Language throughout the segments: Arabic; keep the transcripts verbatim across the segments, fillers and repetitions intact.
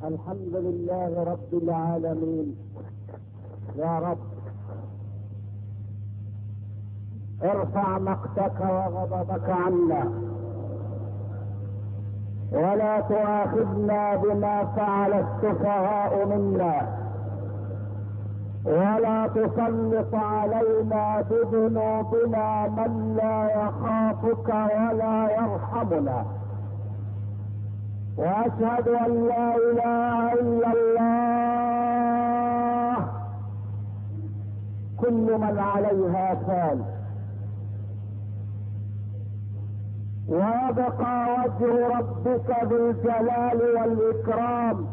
الحمد لله رب العالمين. يا رب ارفع مقتك وغضبك عنا، ولا تؤاخذنا بما فعل السفهاء منا، ولا تسلط علينا بذنوبنا من لا يخافك ولا يرحمنا. واشهد ان لا اله الا الله، كل من عليها فان، ويبقى وجه ربك بالجلال والاكرام.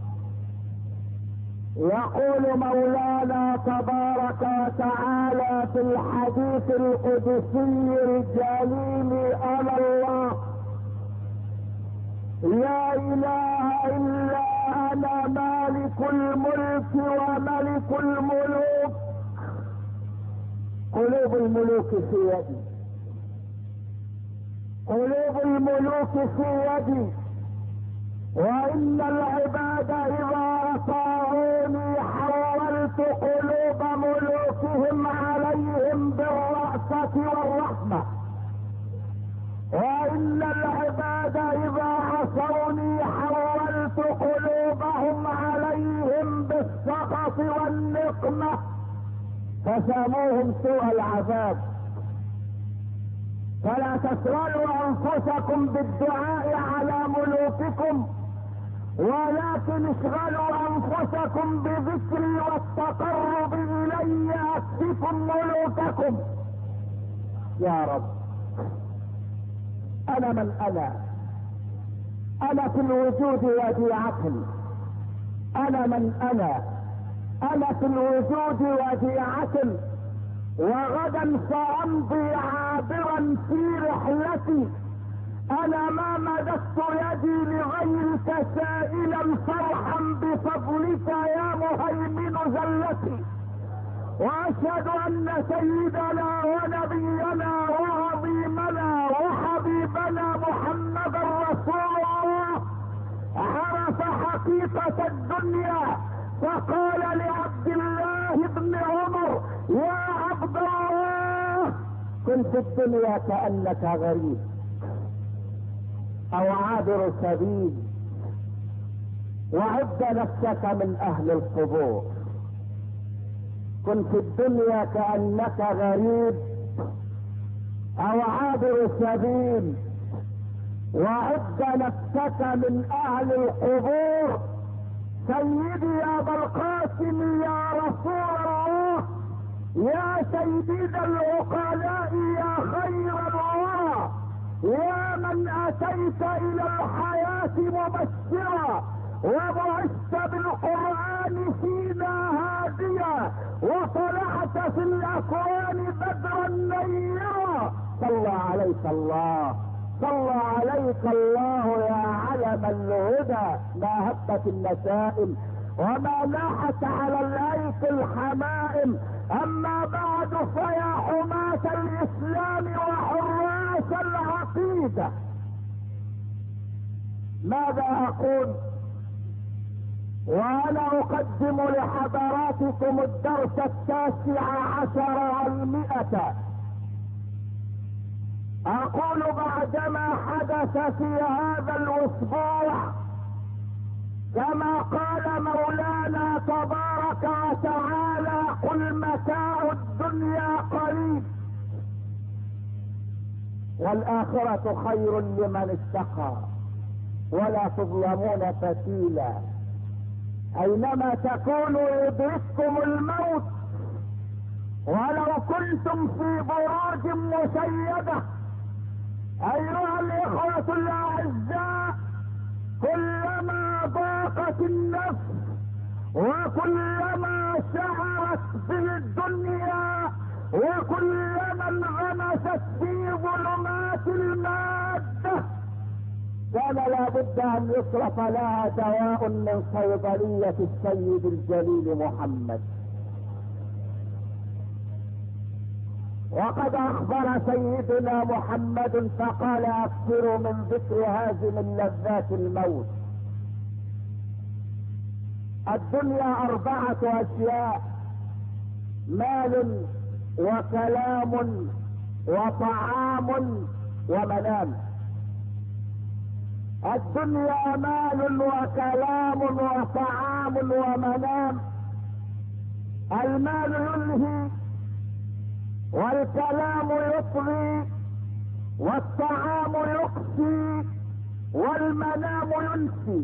يقول مولانا تبارك وتعالى في الحديث القدسي الجليل: انا الله لا اله الا انا مالك الملك وملك الملوك. قلوب الملوك في يدي، قلوب الملوك في يدي، وان العباد اذا اطاعوني حولت قلوب ملوكهم عليهم بالرأفة والرحمة، وان العباد اذا عصوني حولت قلوبهم عليهم بالسخط والنقمة، فساموهم سوء العذاب. فلا تشغلوا انفسكم بالدعاء على ملوككم، ولكن اشغلوا انفسكم بذكري والتقرب الي اكفكم ملوككم. يا رب انا من انا انا في الوجود وديعة، انا من انا انا في الوجود وديعة، وغدا سامضي عابرا في رحلتي. انا ما مددت يدي لغيرك سائلا فرحا بفضلك يا مهيمن زلتي. واشهد ان سيدنا ونبينا وعظيمنا وحبيبنا محمدا رسول الله عرف حقيقة الدنيا، فقال لعبد الله بن عمر: يا عبد الله كن في الدنيا كأنك غريب او عابر سبيل، وعد نفسك من اهل القبور. كن في الدنيا كأنك غريب او عابر سبيل، وعد نفسك من اهل القبور. سيدي يا ابا القاسم يا رسول الله، يا سيد العقلاء يا خير الورى، يا من اتيت الى الحياة مبشرا وبعثت بالقرآن فينا هاديا، وطلعت في الاكوان بدرا نيرا. صلى عليك الله، صلى عليك الله يا علم الهدى، ما هبت النسائم وما لاحت على الايك الحمائم. اما بعد فيا حماة الاسلام وحراس العقيدة، ماذا اقول وانا اقدم لحضراتكم الدرس التاسع عشر والمئة؟ اقول بعدما حدث في هذا الاسبوع كما قال مولانا تبارك وتعالى: قل متاع الدنيا قليل والآخرة خير لمن اتقى ولا تظلمون فتيلا. اينما تكونوا يدرككم الموت ولو كنتم في بروج مشيدة. ايها الاخوة الاعزاء، كلما ضاقت النفس وكلما شعرت بالدنيا وكلما انغمست في ظلمات المادة، كان لابد ان يصرف لها دواء من صيدلية السيد الجليل محمد. وقد اخبر سيدنا محمد فقال: اكثروا من ذكر هازم لذات الموت. الدنيا اربعة اشياء: مال وكلام وطعام ومنام. الدنيا مال وكلام وطعام ومنام. المال يلهي، والكلام يطغي، والطعام يقسي، والمنام ينسي.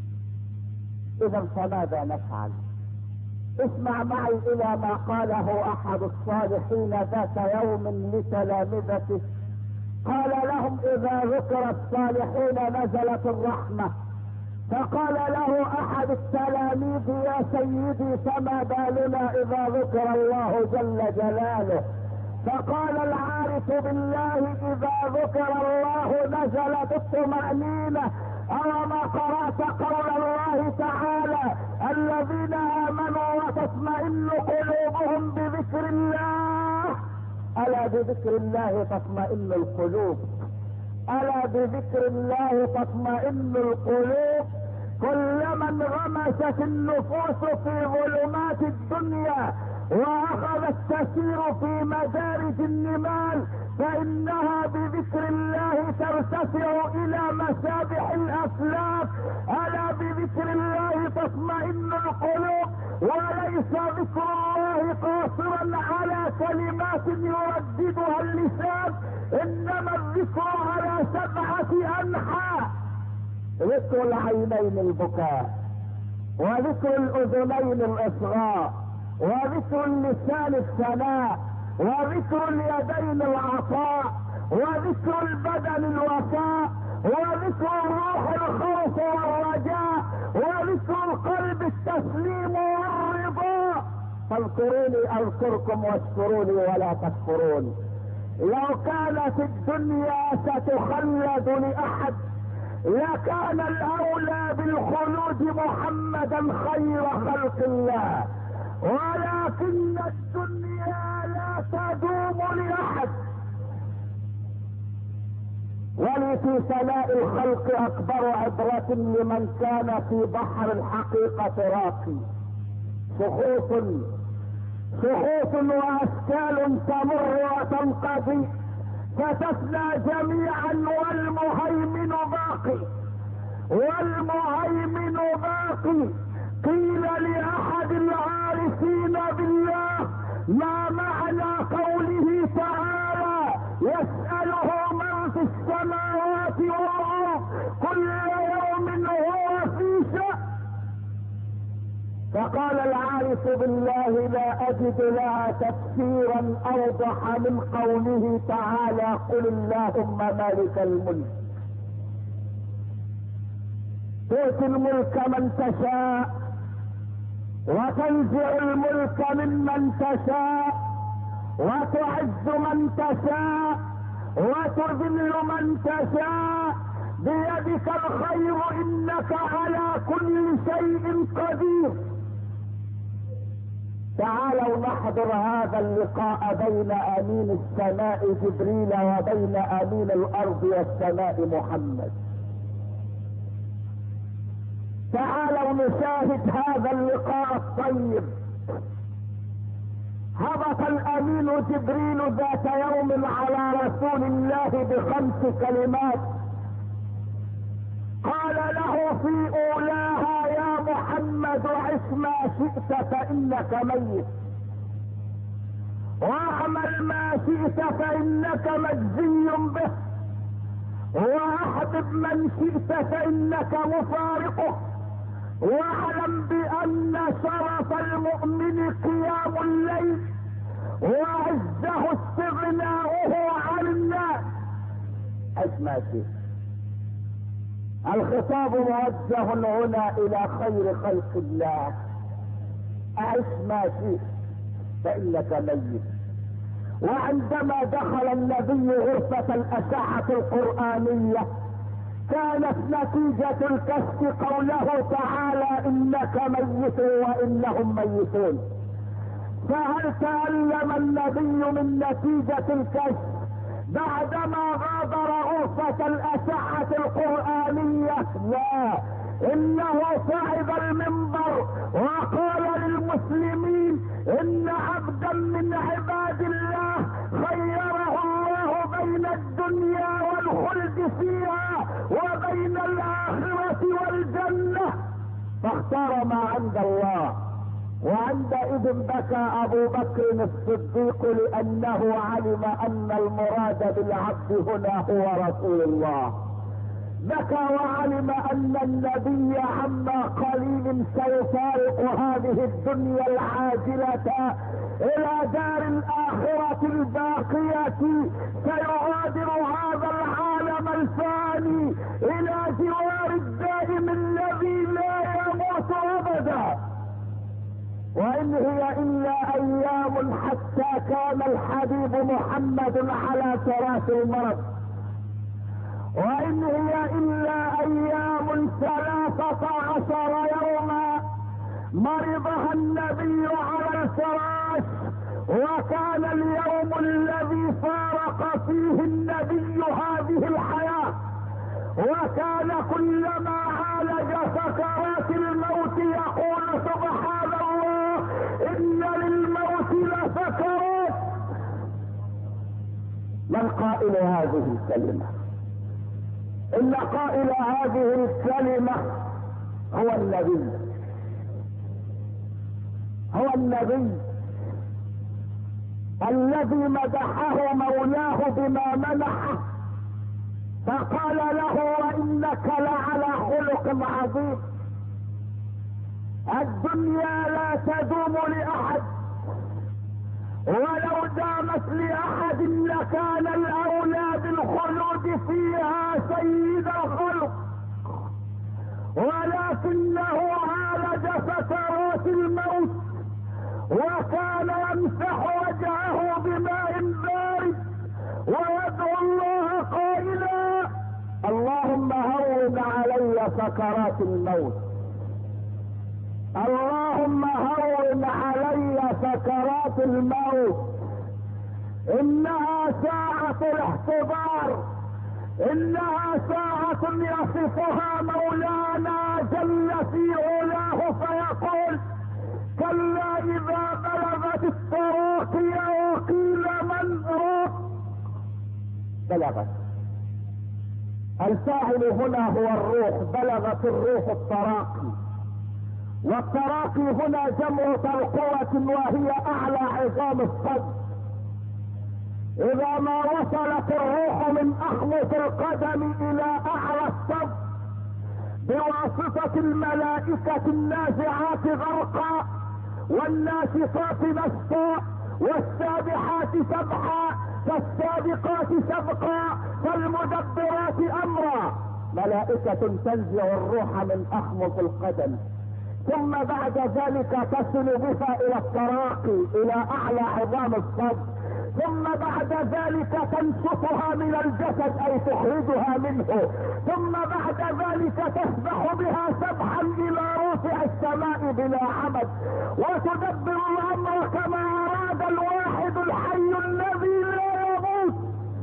اذا فماذا نفعل؟ اسمع معي الى ما قاله احد الصالحين ذات يوم لتلامذته. قال لهم: اذا ذكر الصالحون نزلت الرحمة. فقال له احد التلاميذ: يا سيدي فما بالنا اذا ذكر الله جل جلاله؟ فقال العارف بالله: اذا ذكر الله نزلت الطمأنينة. أوما قرأت قول الله تعالى: الذين آمنوا وتطمئن قلوبهم بذكر الله؟ ألا بذكر الله تطمئن القلوب، ألا بذكر الله تطمئن القلوب. كلما انغمست النفوس في ظلمات الدنيا واخذت تسير في مدارج النمال فانها بذكر الله ترتفع الى مسابح الافلاك. الا بذكر الله تطمئن القلوب. وليس ذكر الله قاصرا على كلمات يرددها اللسان، انما الذكر على سبعة انحاء: ذكر العينين البكاء، وذكر الاذنين الاصغاء، وذكر اللسان الثناء، وذكر اليدين العطاء، وذكر البدن الوفاء، وذكر الروح الخوف والرجاء، وذكر القلب التسليم والرضا. فاذكروني اذكركم واشكروني ولا تكفرون. لو كانت الدنيا ستخلد لاحد لكان الاولى بالخلود محمدا خير خلق الله، ولكن الدنيا لا تدوم لاحد. ولي في سماء الخلق اكبر عبرة لمن كان في بحر الحقيقة راقي. شخوص شخوص واشكال تمر وتنقضي فتفنى جميعا والمهيمن باقي، والمهيمن باقي. قيل لاحد العارفين بالله: ما معنى قوله تعالى: يسأله من في السماوات والارض كل يوم هو في شأن؟ فقال العارف بالله: لا اجد لها تفسيرا اوضح من قوله تعالى: قل اللهم مالك الملك تؤتي الملك من تشاء وتنزع الملك ممن تشاء وتعز من تشاء وتذل من تشاء بيدك الخير انك على كل شيء قدير. تعالوا نحضر هذا اللقاء بين امين السماء جبريل وبين امين الارض والسماء محمد. تعالوا نشاهد هذا اللقاء الطيب. هبط الامين جبريل ذات يوم على رسول الله بخمس كلمات. قال له في اولاها: يا محمد عش ما شئت فانك ميت، واعمل ما شئت فانك مجزي به، واحبب من شئت فانك مفارقه، واعلم بان شرف المؤمن قيام الليل وعزه استغناؤه عن الناس. عش ما شئت. الخطاب موجه هنا الى خير خلق الله: اعش ما شئت فانك ميت. وعندما دخل النبي غرفة الاشعة القرآنية كانت نتيجة الكشف قوله تعالى: انك ميت وانهم ميتون. فهل تألم النبي من نتيجة الكشف بعدما غادر غرفة الاشعة القرآنية؟ لا، انه صعد المنبر واختار ما عند الله. وعندئذ بكى ابو بكر الصديق لانه علم ان المراد بالعبد هنا هو رسول الله. بكى وعلم ان النبي عما قليل سيفارق هذه الدنيا العاجلة الى دار الاخرة الباقية، سيغادر هذا العالم الفاني الى جوار الدائم الذي لا يموت ابدا. وان هي الا ايام حتى كان الحبيب محمد على فراش المرض. وان هي الا ايام ثلاثة عشر يوما مرضها النبي على الفراش، وكان اليوم الذي فارق فيه النبي هذه الحياة. وكان كلما عالج سكرات الموت يقول سبحان الله ان للموت لسكرات. من قائل هذه الكلمة؟ ان قائل هذه الكلمة هو النبي، هو النبي الذي مدحه مولاه بما منحه، فقال له وانك لعلى خلق عظيم. الدنيا لا تدوم لاحد، ولو دامت لاحد لكان الاولى بالخلود فيها سيد الخلق، ولكنه عالج فترات الموت، وكان يمسح وجهه بماء بارد ويدعو الله قائلا اللهم هون علي سكرات الموت، اللهم هون علي سكرات الموت. انها ساعة الاحتضار، انها ساعة يصفها مولانا جل في علاه فيقول كلا اذا بلغت التراقي وقيل من راق. بلغت، الفاعل هنا هو الروح، بلغت الروح التراقي. والتراقي هنا جمع ترقوة وهي اعلى عظام الصدر. اذا ما وصلت الروح من احمص القدم الى اعلى الصدر بواسطة الملائكة النازعات غرقا والناشطات نشطا والسابحات سبحا فالسابقات سبقا فالمدبرات امرا، ملائكة تنزع الروح من احمص القدم، ثم بعد ذلك تصل بها الى التراقي الى اعلى عظام الصدر، ثم بعد ذلك تنشطها من الجسد اي تخرجها منه، ثم بعد ذلك تسبح بها سبحا الى رفع السماء بلا عمد، وتدبر الامر كما اراد الواحد الحي الذي لا يموت.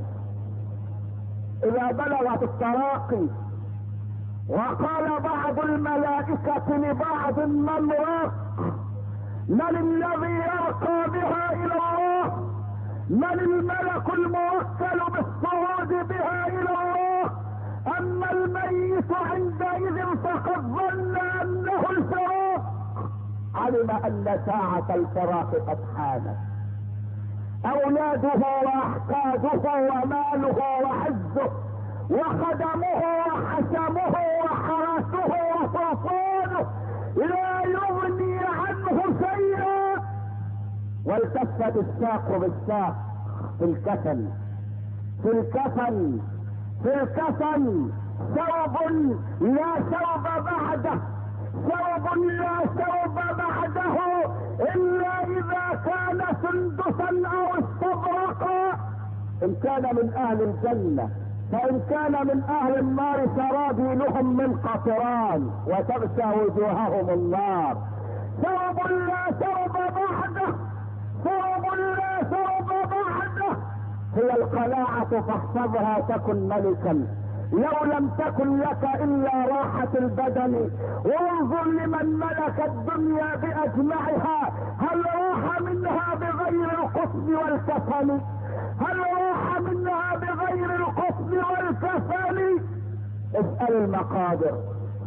اذا بلغت التراقي وقال بعض الملائكة لبعض من راق، من الذي يرقى بها الى الله؟ من الملك الموكل بالصعود بها الى الله؟ اما الميت عندئذ فقد ظن انه الفراق، علم ان ساعة الفراق قد حانت. اولاده واحفاده وماله وعزه وخدمه وحشمه وحرسه وسلطانه لا يغني عنه شيئا. والتفت الساق بالساق في الكفن، في الكفن في الكفن ثوب لا ثوب بعده، ثوب لا ثوب بعده الا اذا كان سندسا او استبرقا. ان كان من اهل الجنة، فان كان من اهل النار سرابيلهم من قطران وتغشى وجوههم النار. ثوب لا ثوب بعده، ثوب لا ثوب بعده. هي القناعة فاحفظها تكن ملكا، لو لم تكن لك الا راحة البدن. وانظر لمن ملك الدنيا باجمعها، هل راح منها بغير القصد والكفن؟ هل راح منها بغير القصد والكفن؟ اسأل المقادر،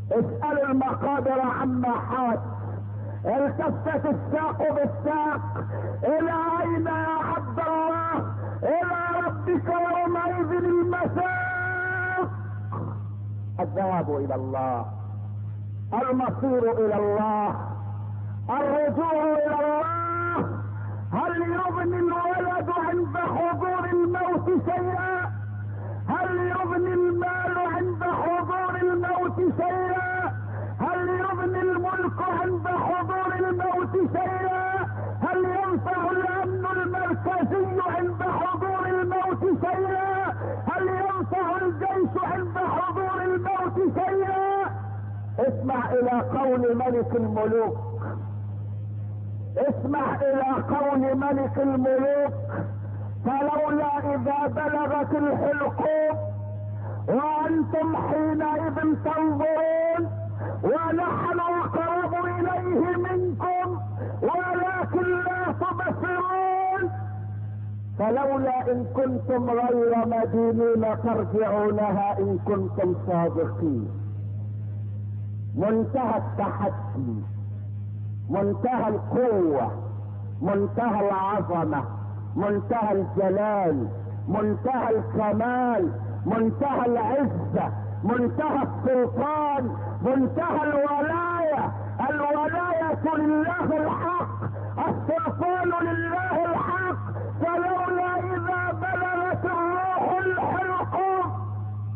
اسألوا المقادر عما حاس. التفت الساق بالساق. الى اين يا عبد الله؟ الى ربك يومئذ المساق. الذهاب الى الله، المصير الى الله، الرجوع الى الله. هل يغني الولد عند حضور الموت شيئا؟ هل يغني المال عند حضور الموت شيئا؟ هل يغني الملك عند حضور الموت شيئا؟ هل ينفع الامن المركزي عند حضور الموت شيئا؟ هل ينفع الجيش عند حضور الموت شيئا؟ اسمع الى قول ملك الملوك، اسمع الى قول ملك الملوك: فلولا اذا بلغت الحلقوم وانتم حينئذ تنظرون ونحن اقرب اليه منكم ولكن لا تبصرون. فلولا ان كنتم غير مدينين ترجعونها ان كنتم صادقين. منتهى التحدي، منتهى القوة، منتهى العظمة، منتهى الجلال، منتهى الكمال، منتهى العزة، منتهى السلطان، منتهى الولاية. الولاية لله الحق، السلطان لله الحق. فلولا اذا بلغت الروح الحلقوم.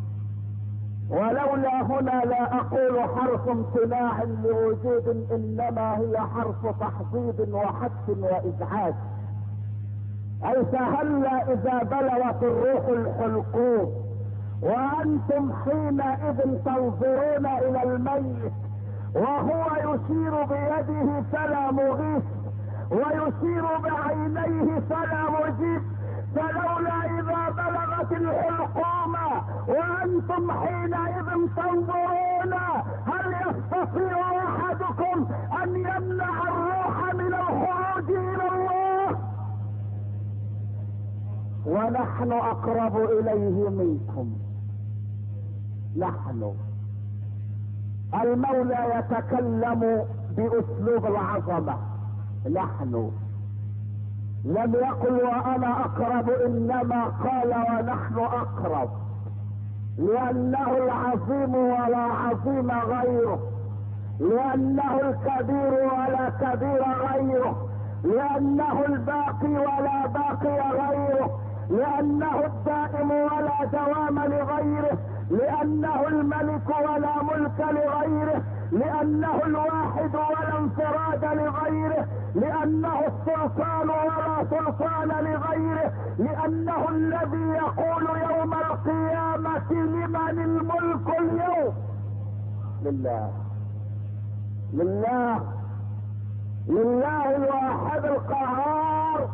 ولولا هنا لا اقول حرف امتناع لوجود، انما هي حرف تحضيض وحث وازعاج. اي فهلا اذا بلغت الروح الحلقوم وانتم حينئذ تنظرون الى الميت وهو يشير بيده فلا مغيث ويشير بعينيه فلا مجيب. فلولا اذا بلغت الحلقوم وانتم حينئذ تنظرون هل يستطيع احدكم ان يمنع الروح من الخروج الى الله؟ ونحن اقرب اليه منكم. نحن. المولى يتكلم باسلوب العظمة. نحن لم يقل وانا اقرب، انما قال ونحن اقرب، لانه العظيم ولا عظيم غيره، لانه الكبير ولا كبير غيره، لانه الباقي ولا باقي غيره، لانه الدائم ولا دوام لغيره، لانه الملك ولا ملك لغيره، لانه الواحد ولا انفراد لغيره، لانه السلطان ولا سلطان لغيره، لانه الذي يقول يوم القيامة لمن الملك اليوم؟ لله. لله لله الواحد القهار.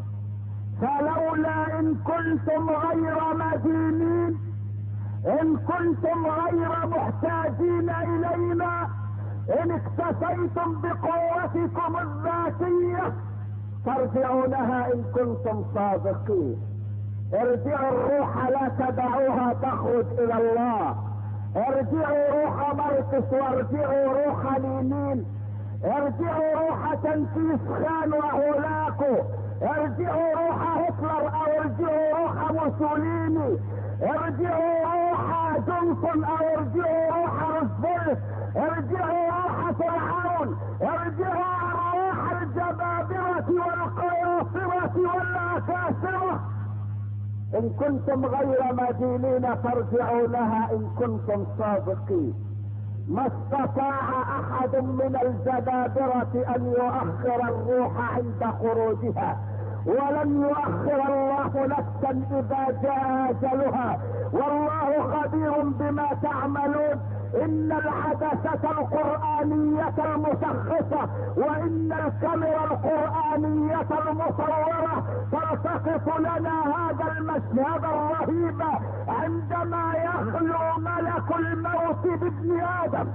فلولا ان كنتم غير مدينين، ان كنتم غير محتاجين الينا، ان اكتفيتم بقوتكم الذاتية ترجعونها ان كنتم صادقين. ارجعوا الروح، لا تدعوها تخرج الى الله. ارجعوا روح مرقس وارجعوا روح لينين. ارجعوا روح تنفيذ خان وهولاكو. ارجعوا روح هتلر او ارجعوا روح موسوليني. ارجعوا روح جونسون او ارجعوا روح روزفلت. ارجعوا روح فرعون. ارجعوا روح الجبابرة والقياصرة والاكاسرة. ان كنتم غير مدينين ترجعونها ان كنتم صادقين. ما استطاع احد من الجبابرة ان يؤخر الروح عند خروجها، ولن يؤخر الله نفسا اذا جاء اجلها، والله خبير بما تعملون. ان العدسة القرآنية المشخصة وان الكاميرا القرآنية المصورة تلتقط لنا هذا المشهد الرهيب عندما يخلو ملك الموت بابن ادم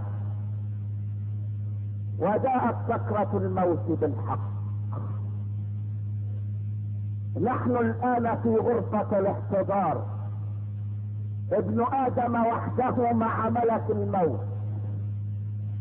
وجاءت سكرة الموت بالحق. نحن الان في غرفة الاحتضار، ابن ادم وحده مع ملك الموت.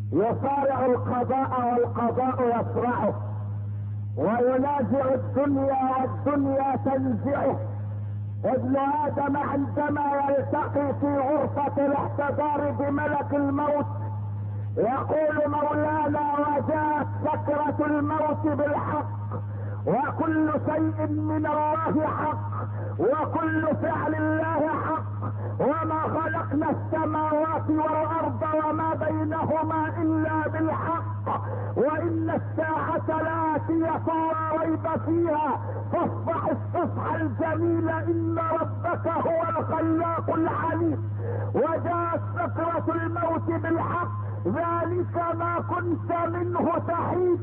يصارع القضاء والقضاء يصرعه، وينازع الدنيا والدنيا تنزعه. ابن ادم عندما يلتقي في غرفة الاحتضار بملك الموت يقول مولانا وجاءت سكرة الموت بالحق، وكل شيء من الله حق، وكل فعل الله حق، وما خلقنا السماوات والارض وما بينهما الا بالحق، وان الساعة لاتية لا ريب فيها، فاصفح الصفح الجميل ان ربك هو الخلاق العليم. وجاءت سكرة الموت بالحق، ذلك ما كنت منه تحيد.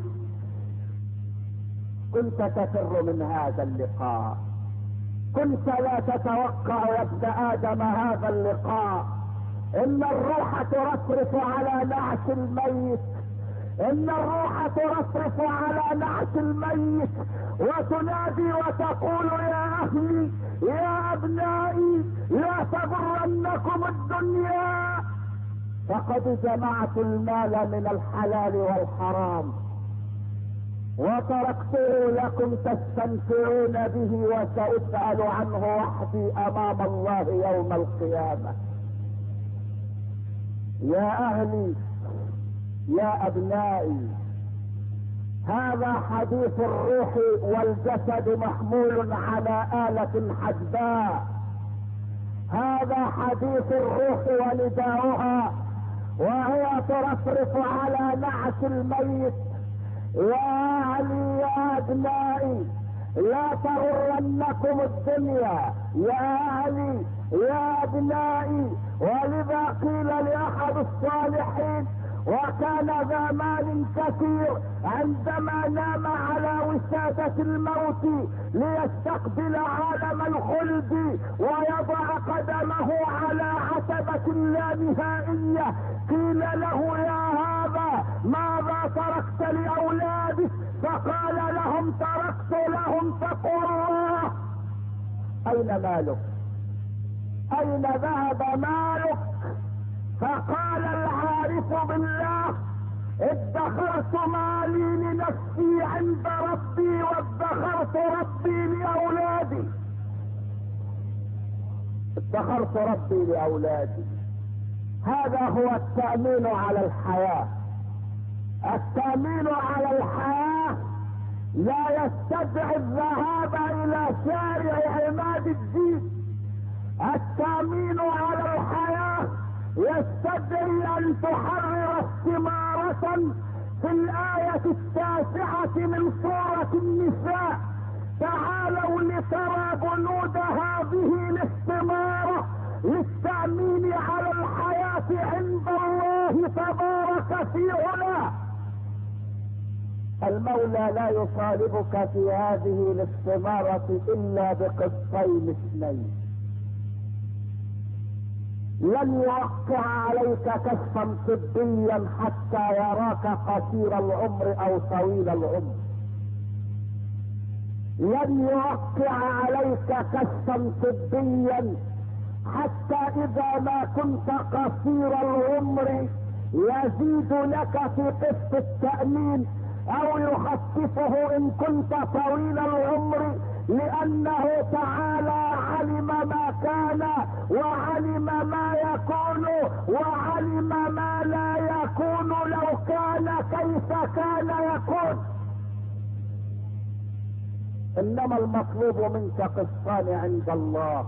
كنت تفر من هذا اللقاء، كنت لا تتوقع يا ابن ادم هذا اللقاء. ان الروح ترفرف على نعش الميت، ان الروح ترفرف على نعش الميت وتنادي وتقول يا اهلي يا ابنائي لا تغرنكم الدنيا، فقد جمعت المال من الحلال والحرام وتركته لكم تستمتعون به، وسأسأل عنه وحدي امام الله يوم القيامة. يا اهلي يا ابنائي، هذا حديث الروح والجسد محمول على آلة حدباء. هذا حديث الروح ونداؤها وهي ترفرف على نعش الميت. يا اهلي يا ابنائي لا تغرنكم الدنيا، يا اهلي يا ابنائي. ولذا قيل لاحد الصالحين وكان ذا مال كثير عندما نام على وسادة الموت ليستقبل عالم الخلد ويضع قدمه على عتبة لا نهائية، قيل له يا هذا ماذا تركت لأولادك؟ فقال لهم تركت لهم تقوى الله. اين مالك؟ اين ذهب مالك؟ فقال العارف بالله ادخرت مالي لنفسي عند ربي وادخرت ربي لأولادي. ادخرت ربي لأولادي. هذا هو التأمين على الحياة. التأمين على الحياة لا يستدعي الذهاب الى شارع عماد الدين. التأمين على الحياة يستدعي ان تحرر استمارة في الآية التاسعة من سورة النساء. تعالوا لترى بنود هذه الاستمارة للتأمين على الحياة عند الله تبارك في علاه. المولى لا يطالبك في هذه الاستمارة الا بقسطين اثنين. لن يوقع عليك كشفا طبيا حتى يراك قصير العمر او طويل العمر. لن يوقع عليك كشفا طبيا حتى اذا ما كنت قصير العمر يزيد لك في قسط التأمين او يخففه ان كنت طويل العمر، لانه تعالى علم ما كان وعلم ما يكون وعلم ما لا يكون لو كان كيف كان يكون. انما المطلوب منك قسطان عند الله.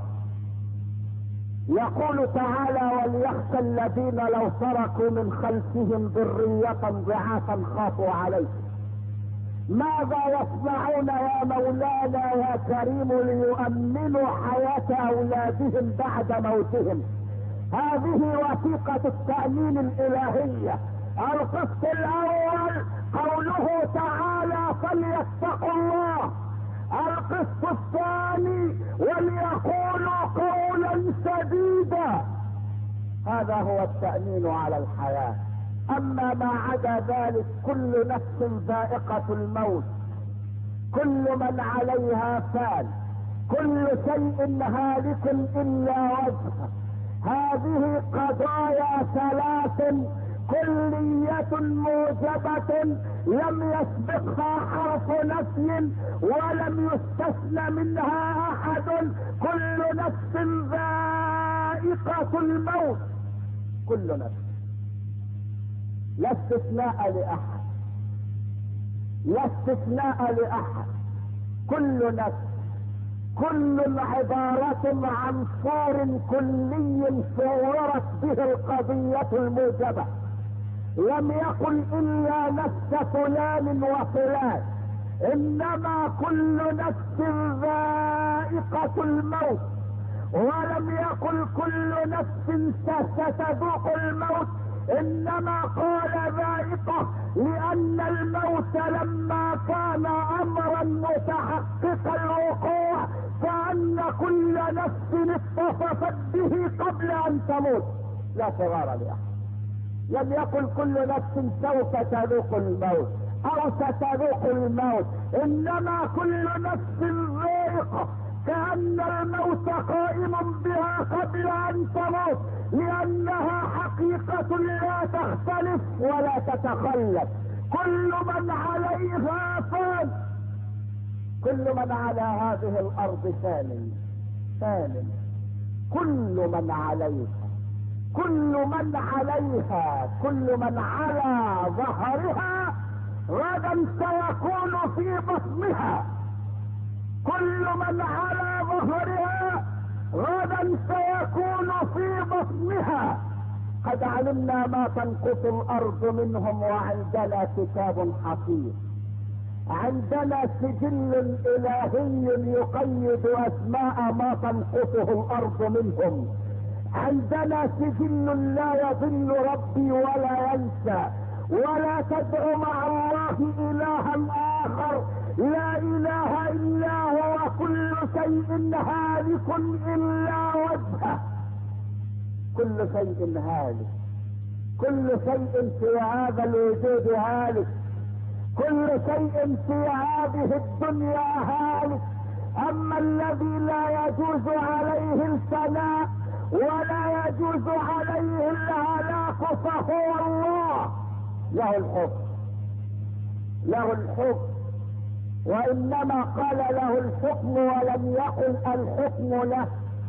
يقول تعالى وليخشى الذين لو تركوا من خلفهم ذرية ضعافا خافوا عليهم. ماذا يصنعون يا مولانا يا كريم ليؤمنوا حياة اولادهم بعد موتهم؟ هذه وثيقة التأمين الالهية. القسط الاول قوله تعالى فليتقوا الله. القسط الثاني وليقولوا قولا سديدا. هذا هو التأمين على الحياة. اما ما عدا ذلك كل نفس ذائقة الموت، كل من عليها فان، كل شيء هالك الا وجهه. هذه قضايا ثلاث كلية موجبة لم يسبقها حرف نفي ولم يستثنى منها احد. كل نفس ذائقة الموت، كل نفس، لا استثناء لاحد، لا استثناء لاحد، كل نفس. كل عبارة عن صور كلي صورت به القضية الموجبة. لم يقل الا نفس فلان وفلان، انما كل نفس ذائقة الموت. ولم يقل كل نفس ستذوق الموت، انما قال ذائقة لان الموت لما كان امرا متحقق الوقوع فان كل نفس اتصفت به قبل ان تموت، لا صغار لاحد. لم يقل كل نفس سوف تذوق الموت او ستذوق الموت، انما كل نفس ذائقة، كأن الموت قائم بها قبل ان تموت، لانها حقيقة لا تختلف ولا تتخلف. كل من عليها فان، كل من على هذه الارض فان، فان. كل من عليها، كل من عليها، كل من على ظهرها غدا سيكون في بطنها. كل من على ظهرها غدا سيكون في بطنها. قد علمنا ما تنقص الارض منهم وعندنا كتاب حفيظ. عندنا سجل الهي يقيد اسماء ما تنقصه الارض منهم. عندنا سجل لا يضل ربي ولا ينسى. ولا تدع مع الله الها اخر، لا اله الا هو، كل شيء هالك الا وجهه. كل شيء هالك، كل شيء في هذا الوجود هالك، كل شيء في هذه الدنيا هالك. اما الذي لا يجوز عليه الفناء ولا يجوز عليه الهلاك فهو الله. له الحكم، له الحكم، وانما قال له الحكم ولم يقل الحكم له،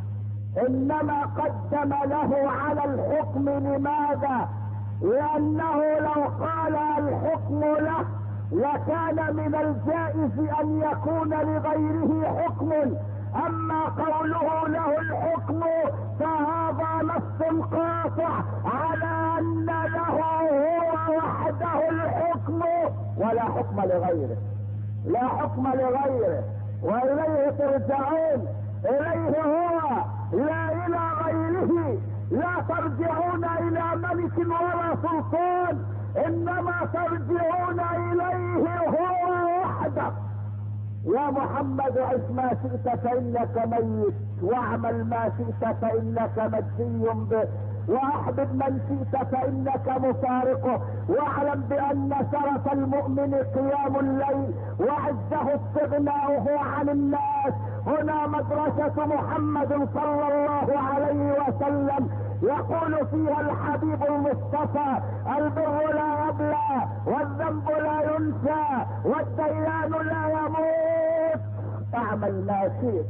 انما قدم له على الحكم. لماذا؟ لانه لو قال الحكم له لكان من الجائز ان يكون لغيره حكم. اما قوله له الحكم فهذا نص قاطع على ان له هو وحده الحكم ولا حكم لغيره، لا حكم لغيره. واليه ترجعون، اليه هو لا الى غيره. لا ترجعون الى ملك ولا سلطان، انما ترجعون اليه هو وحده. يا محمد عش ما شئت فانك ميت، واعمل ما شئت فانك مجزي به، واحبب من شئت فانك مفارقه. واعلم بان شرف المؤمن قيام الليل وعزه استغناؤه عن الناس. هنا مدرسة محمد صلى الله عليه وسلم يقول فيها الحبيب المصطفى: البر لا يبلى، والذنب لا ينسى، والديان لا يموت. اعمل ما شئت،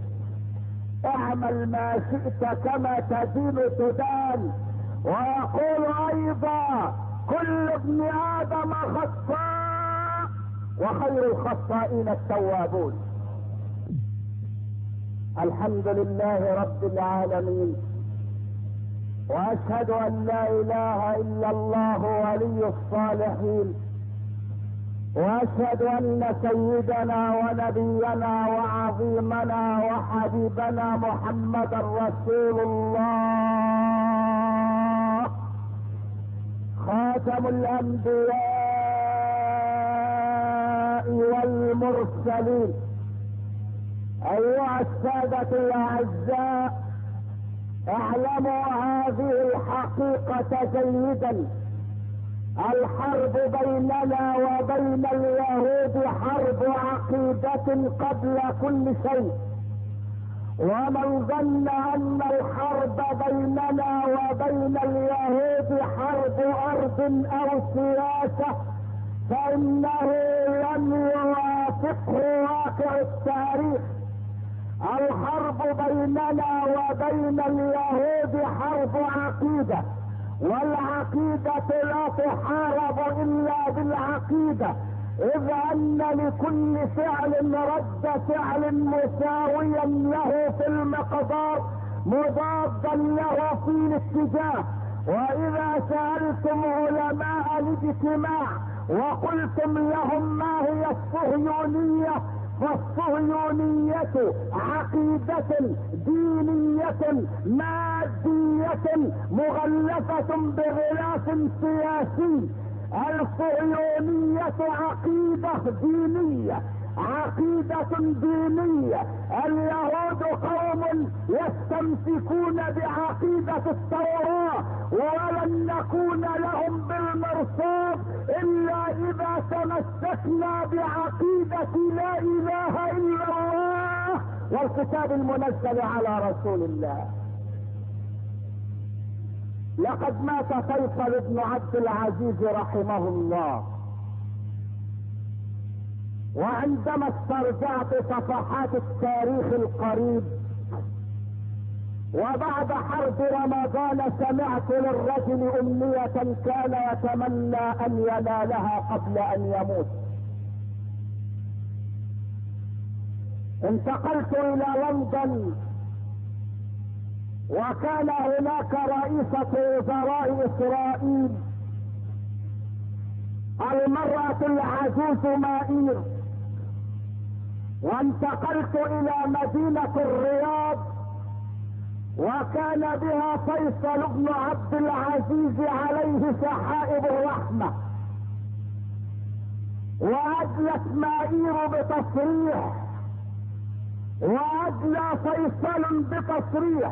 اعمل ما شئت كما تدين تدان. ويقول ايضا: كل ابن ادم خطاء وخير الخطائين التوابون. الحمد لله رب العالمين، واشهد ان لا اله الا الله ولي الصالحين، واشهد ان سيدنا ونبينا وعظيمنا وحبيبنا محمدا رسول الله، خاتم الانبياء والمرسلين. ايها السادة الاعزاء، اعلموا هذه الحقيقة جيدا: الحرب بيننا وبين اليهود حرب عقيدة قبل كل شيء، ومن ظن ان الحرب بيننا وبين اليهود حرب ارض او سياسة فانه لم يوافقه واقع التاريخ. الحرب بيننا وبين اليهود حرب عقيدة، والعقيدة لا تحارب الا بالعقيدة، اذ ان لكل فعل رد فعل مساويا له في المقدار مضادا له في الاتجاه. واذا سألتم علماء الاجتماع وقلتم لهم ما هي الصهيونية، فالصهيونية عقيدة دينية مادية مغلفة بغلاف سياسي. الصهيونية عقيدة دينية، عقيدة دينية. اليهود قوم يستمسكون بعقيدة التوراة، ولن نكون لهم بالمرصاد الا اذا تمسكنا بعقيدة لا اله الا الله والكتاب المنزل على رسول الله. لقد مات فيصل بن عبد العزيز رحمه الله، وعندما استرجعت صفحات التاريخ القريب وبعد حرب رمضان سمعت للرجل امنية كان يتمنى ان ينالها قبل ان يموت. انتقلت الى لندن، وكان هناك رئيسة وزراء اسرائيل المرأة العجوز مائير، وانتقلت الى مدينة الرياض وكان بها فيصل بن عبد العزيز عليه سحائب الرحمة، وادلت مائير بتصريح وادلى فيصل بتصريح.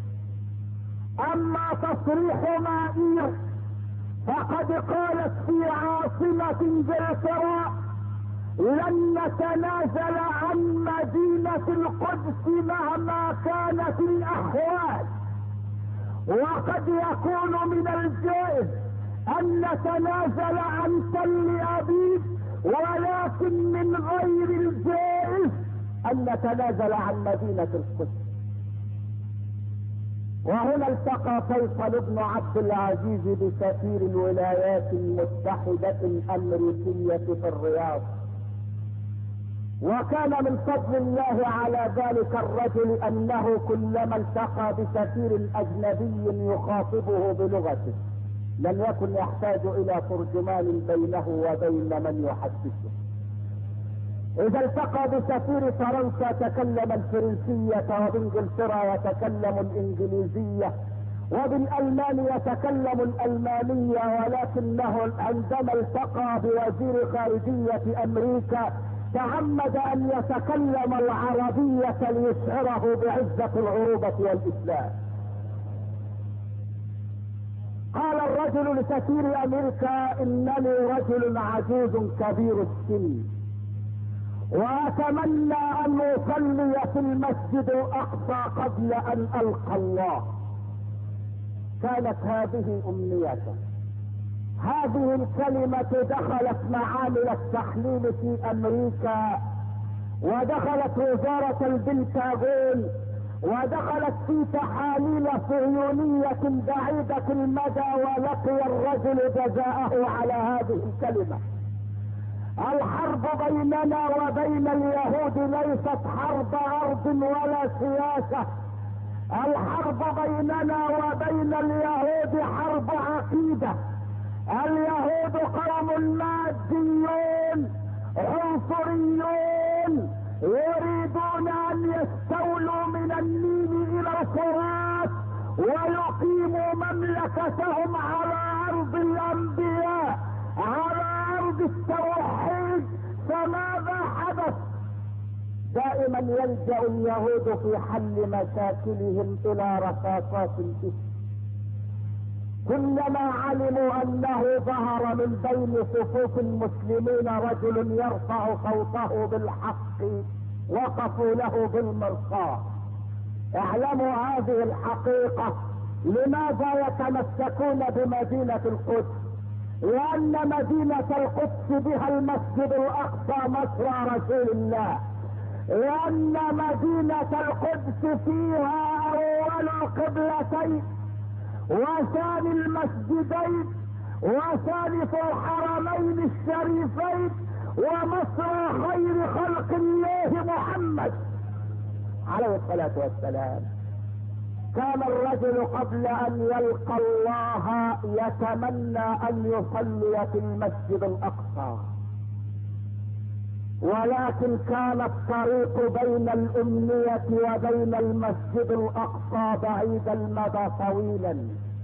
اما تصريح مائير فقد قالت في عاصمة انجلترا لن نتنازل عن مدينة القدس مهما كانت الاحوال، وقد يكون من الجائز ان نتنازل عن تل ابيب، ولكن من غير الجائز ان نتنازل عن مدينة القدس. وهنا التقى فيصل بن عبد العزيز بسفير الولايات المتحدة الامريكية في الرياض، وكان من فضل الله على ذلك الرجل انه كلما التقى بسفير اجنبي يخاطبه بلغته لم يكن يحتاج الى ترجمان بينه وبين من يحدثه. اذا التقى بسفير فرنسا تكلم الفرنسية، وبانجلترا يتكلم الانجليزية، وبالالمان يتكلم الالمانية، ولكنه عندما التقى بوزير خارجية امريكا تعمد ان يتكلم العربية ليشعره بعزة العروبة والاسلام. قال الرجل لسفير امريكا انني رجل عجوز كبير السن، واتمنى ان اصلي في المسجد الاقصى قبل ان القى الله. كانت هذه امنيته. هذه الكلمة دخلت معامل التحليل في امريكا، ودخلت وزارة البنتاغون، ودخلت في تحاليل صهيونية بعيدة المدى، ولقي الرجل جزاءه على هذه الكلمة. الحرب بيننا وبين اليهود ليست حرب ارض ولا سياسة. الحرب بيننا وبين اليهود حرب عقيدة. اليهود قوم ماديون عنصريون يريدون ان يستولوا من النيل الى الفرات ويقيموا مملكتهم على ارض الانبياء، على ارض التوحيد. فماذا حدث؟ دائما يلجأ اليهود في حل مشاكلهم الى رصاصات الاسم. كلما علموا انه ظهر من بين صفوف المسلمين رجل يرفع صوته بالحق وقفوا له بالمرصاد. اعلموا هذه الحقيقة. لماذا يتمسكون بمدينة القدس؟ لأن مدينة القدس بها المسجد الأقصى مصرع رسول الله، لأن مدينة القدس فيها أول القبلتين وثاني المسجدين وثالث الحرمين الشريفين ومصرع خير خلق الله محمد عليه الصلاة والسلام. كان الرجل قبل ان يلقى الله يتمنى ان يصلي في المسجد الاقصى، ولكن كان الطريق بين الامنية وبين المسجد الاقصى بعيد المدى طويلا.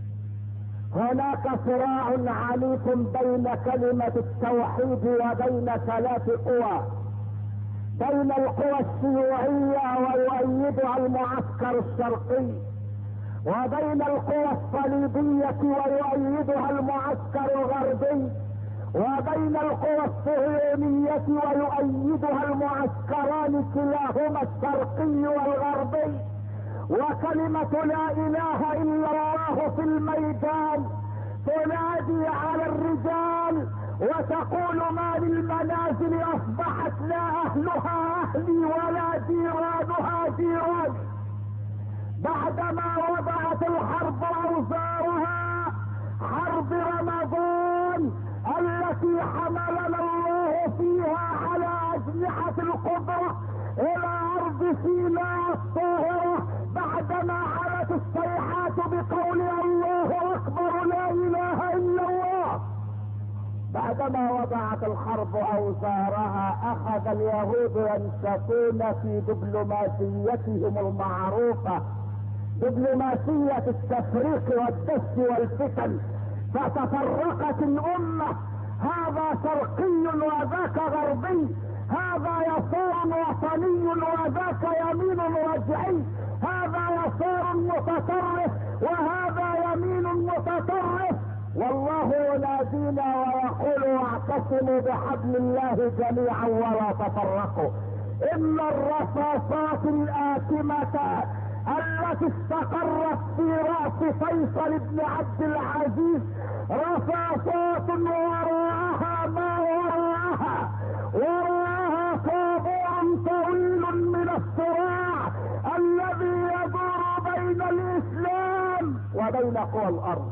هناك صراع عنيف بين كلمة التوحيد وبين ثلاث قوى، بين القوى الشيوعية ويؤيدها المعسكر الشرقي، وبين القوى الصليبية ويؤيدها المعسكر الغربي، وبين القوى الصهيونية ويؤيدها المعسكران كلاهما الشرقي والغربي. وكلمة لا اله الا الله في الميدان تنادي على الرجال وتقول ما للمنازل اصبحت لا اهلها اهلي ولا جيرانها جيراني. بعدما وضعت الحرب اوزارها، حرب رمضان التي حملنا الله فيها على اجنحة القدرة الى ارض سيناء الطاهرة، بعدما علت الصيحات بقول الله اكبر لا اله الا الله، بعدما وضعت الحرب اوزارها اخذ اليهود ينشطون في دبلوماسيتهم المعروفة، دبلوماسية التفريق والدس والفتن، فتفرقت الامة، هذا شرقي وذاك غربي، هذا يسار وطني وذاك يمين رجعي، هذا يسار متطرف وهذا يمين متطرف. والله ينادينا ويقول واعتصموا بحبل الله جميعا ولا تفرقوا. ان الرصاصات الآثمة التي استقرت في رأس فيصل بن عبد العزيز رصاصات وراءها ما وراءها، وراءها طابور طويل من الصراع الذي يدور بين الاسلام وبين قوى الارض.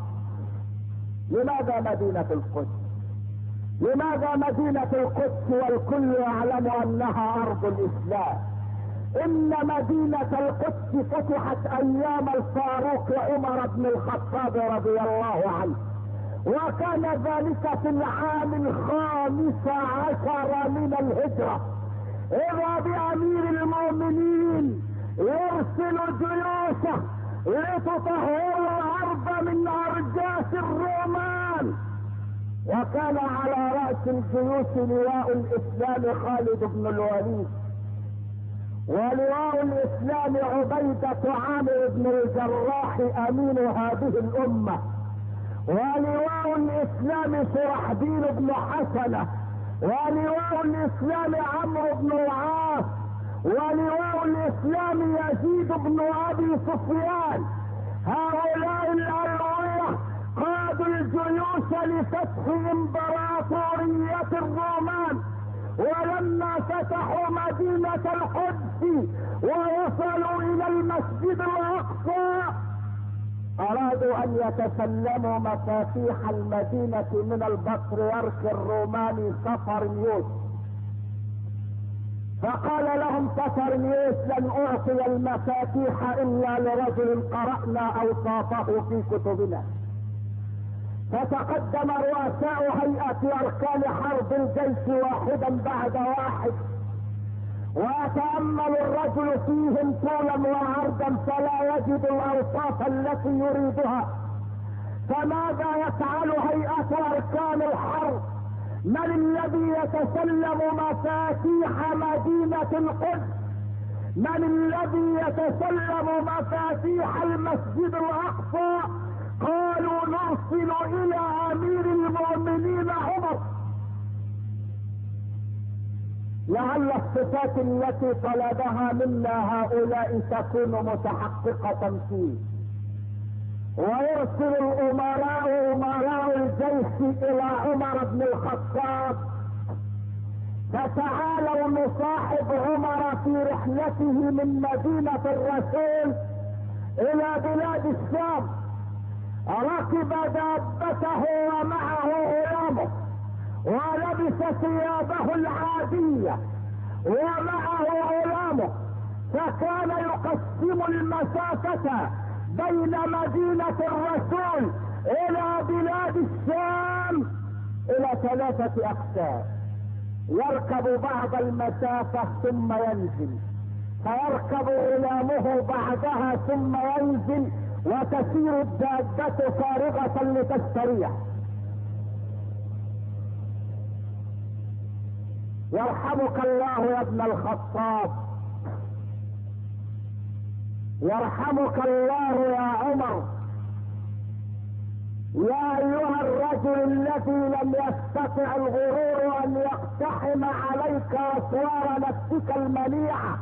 لماذا مدينة القدس؟ لماذا مدينة القدس والكل يعلم انها ارض الاسلام؟ ان مدينة القدس فتحت ايام الفاروق عمر بن الخطاب رضي الله عنه، وكان ذلك في العام الخامس عشر من الهجرة، اذا بامير المؤمنين يرسل جيوشه لتطهر الارض من ارجاس الرومان، وكان على رأس الجيوش لواء الاسلام خالد بن الوليد، ولواء الاسلام عبيدة عامر بن الجراح امين هذه الامة، ولواء الاسلام شرحبيل بن حسنة، ولواء الاسلام عمرو بن العاص، ولواء الاسلام يزيد بن ابي سفيان. هؤلاء الالوية قادوا الجيوش لفتح امبراطورية الرومان، ولما فتحوا مدينة القدس ووصلوا الى المسجد الاقصى ارادوا ان يتسلموا مفاتيح المدينة من البطريرك الروماني سفرنيوس، فقال لهم سفرنيوس لن اعطي المفاتيح الا لرجل قرأنا اوصافه في كتبنا. فتقدم رؤساء هيئة اركان حرب الجيش واحدا بعد واحد، ويتأمل الرجل فيهم طولا وعرضا فلا يجد الاوصاف التي يريدها. فماذا يفعل هيئة اركان الحرب؟ من الذي يتسلم مفاتيح مدينة القدس؟ من الذي يتسلم مفاتيح المسجد الاقصى؟ قالوا نرسل الى امير المؤمنين عمر. لعل الصفات التي طلبها منا هؤلاء تكون متحققة فيه. ويرسل الامراء امراء الجيش الى عمر بن الخطاب، فتعالوا نصاحب عمر في رحلته من مدينة الرسول الى بلاد الشام. ركب دابته ومعه غلامه، ولبس ثيابه العادية ومعه غلامه، فكان يقسم المسافة بين مدينة الرسول الى بلاد الشام الى ثلاثة اقسام. يركب بعض المسافة ثم ينزل، فيركب غلامه بعدها ثم ينزل، وتسير الدابة فارغة لتستريح. يرحمك الله يا ابن الخطاب، يرحمك الله يا عمر، يا ايها الرجل الذي لم يستطع الغرور ان يقتحم عليك اسوار نفسك المنيعة.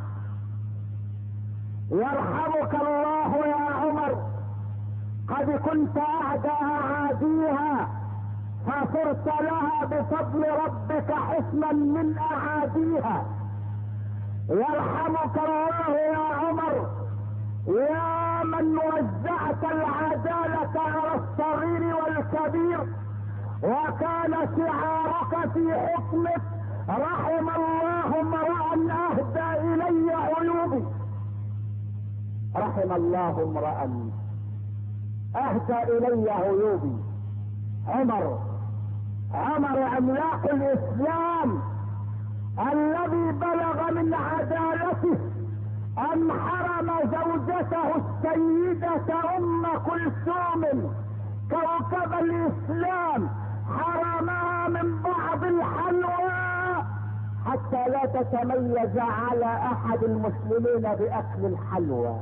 يرحمك الله يا عمر، قد كنت اعدى اعاديها فصرت لها بفضل ربك حسنا من اعاديها. يرحمك الله يا عمر، يا من وزعت العدالة على الصغير والكبير، وكان شعارك في حكمك رحم الله امرأ اهدى الي عيوبي. رحم الله امرأ اهدى الي عيوبي. عمر عمر عملاق الاسلام الذي بلغ من عدالته ان حرم زوجته السيدة ام كلثوم كوكب الاسلام، حرمها من بعض الحلوى حتى لا تتميز على احد المسلمين باكل الحلوى.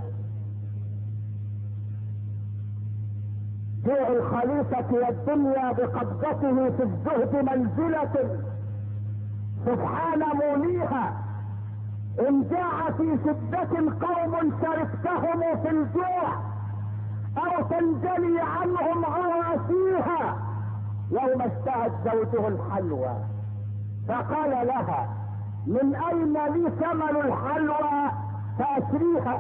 جوع الخليفة والدنيا بقبضته في الزهد منزلة سبحان موليها. ان جاع في شدة قوم شركتهم في الجوع او تنجلي عنهم غواسيها. يوم اشتهت زوجه الحلوى فقال لها من اين لي ثمن الحلوى فاشريها؟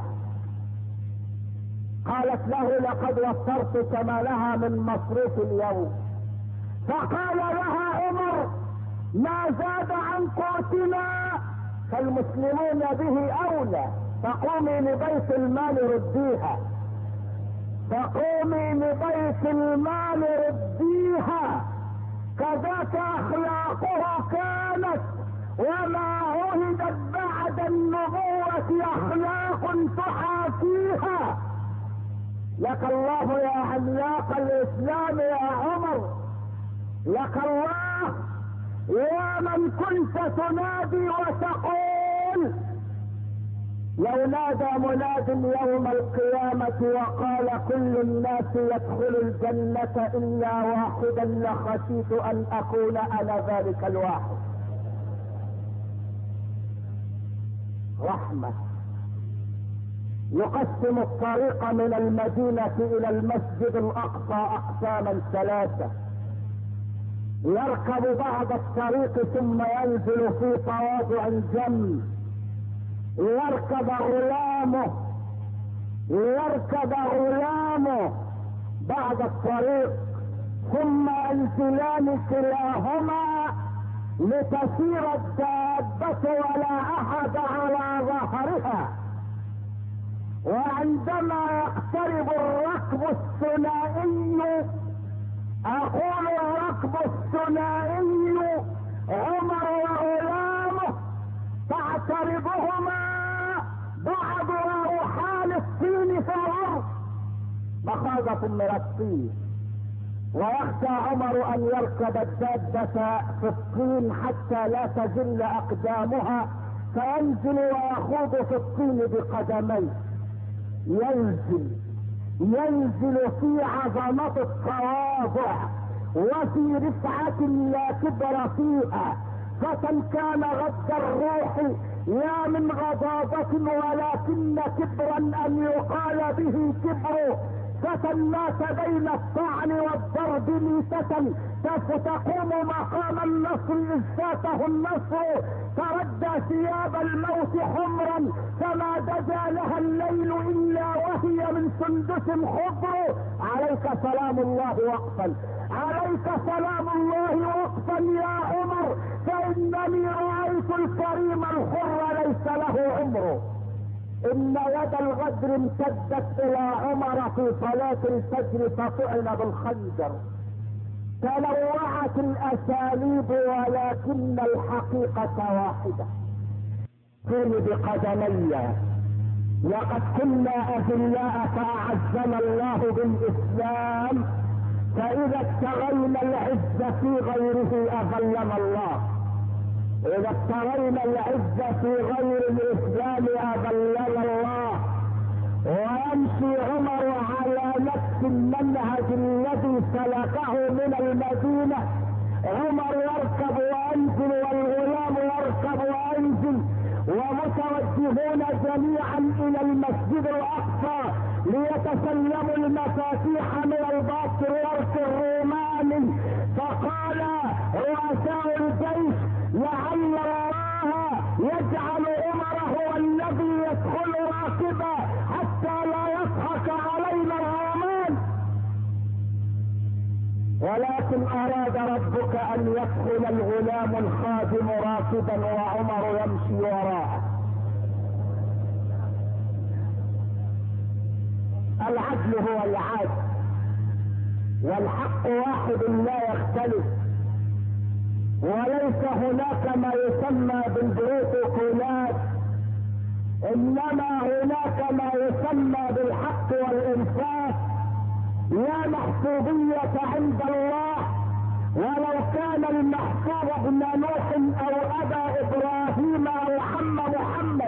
قالت له لقد وفرت ثمنها من مصروف اليوم. فقال لها عمر ما زاد عن قوتنا فالمسلمون به اولى، فقومي لبيت المال رديها، فقومي لبيت المال رديها. كذاك اخلاقه كانت، وما عهدت بعد النبوة اخلاق تحاكيها. لك الله يا عملاق الاسلام يا عمر، لك الله يا من كنت تنادي وتقول لو نادى مناد يوم القيامة وقال كل الناس يدخل الجنة الا واحدا لخشيت ان اكون انا ذلك الواحد. رحمة. يقسم الطريق من المدينة الى المسجد الاقصى اقساما ثلاثة. يركب بعض الطريق ثم ينزل في تواضع جم. يركب غلامه يركب غلامه بعد الطريق ثم ينزلان كلاهما لتسير الدابة ولا احد على ظهرها. وعندما يقترب الركب الثنائي، اقول الركب الثنائي عمر وغلامه، تعترضهما بعض روحان الطين في الارض مخاضة من الطين، ويخشى عمر ان يركب الدابة في الطين حتى لا تزل اقدامها فينزل ويخوض في الطين بقدميه. ينزل ينزل في عظمة التواضع وفي رفعة لا كبر فيها، فتى كان غد الروح لا من غضاضة ولكن كبرا ان يقال به كبر، فتى مات بين الطعن والضرب ميتة فتقوم مقام النصر اذ فاته النصر، فردى ثياب الموت حمرا فما دجا لها الليل الا وهي من سندس خضر. عليك سلام الله وقفا، عليك سلام الله وقفا يا عمر، فانني رايت الكريم الحر ليس له عمر. ان يد الغدر امتدت الى عمر في صلاة الفجر فطعن بالخنجر. تنوعت الاساليب ولكن الحقيقة واحدة. قل بقدمي لقد كنا اذلاء فاعزنا الله بالاسلام، فاذا ابتغينا العز في غيره اذلنا الله. اذا ابتغينا العز في غير الاسلام اذلنا الله. ويمشي عمر على نفس المنهج الذي سلكه من المدينة. عمر يركب وينزل والغلام يركب وينزل، ومتوجهون جميعا الى المسجد الاقصى ليتسلموا المفاتيح من البطريرك الروماني. فقال رؤساء الجيش لعل الله يجعل عمر هو الذي يدخل راكبا حتى لا يضحك علينا الرومان، ولكن اراد ربك ان يدخل الغلام الخادم راكبا وعمر يمشي وراءه. العدل هو العدل، والحق واحد لا يختلف، وليس هناك ما يسمى بالبروتوكولات، انما هناك ما يسمى بالحق والانصاف. لا محسوبية عند الله، ولو كان المحسوب ابن نوح او ابا ابراهيم او عم محمد.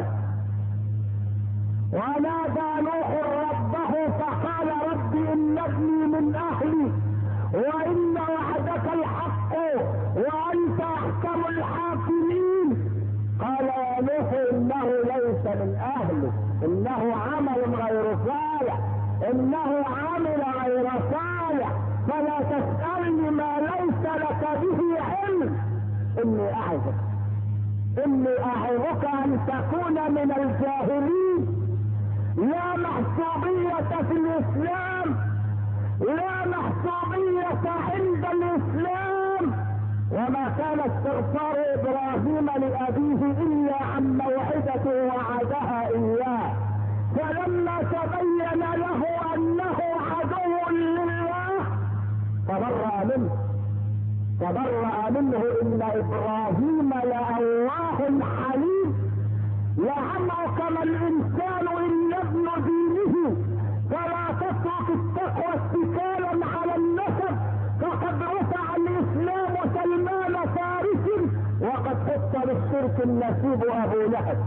ونادى نوح ربه فقال رب ان ابني من اهلي وان وعدك الحق وانت احكم الحاكمين. قال يا نوح انه ليس من اهله، انه عمل غير صالح، انه عمل غير صالح، فلا تسألني ما ليس لك به علم. اني اعظك اني اعظك ان تكون من الجاهلين. لا محسوبية في الاسلام، لا محسوبية عند الاسلام. وما كان استغفار ابراهيم لابيه الا عن موعدة وعدها اياه، فلما تبين له انه عدو لله تبرأ منه تبرأ منه. ان ابراهيم لأواه حليم. لعمرك ما الانسان الا ابن دينه، فلا تترك التقوى اتكالا على النسب، فقد رفع الاسلام سلمان فارس وقد خط للشرك النسيب. ابو لهب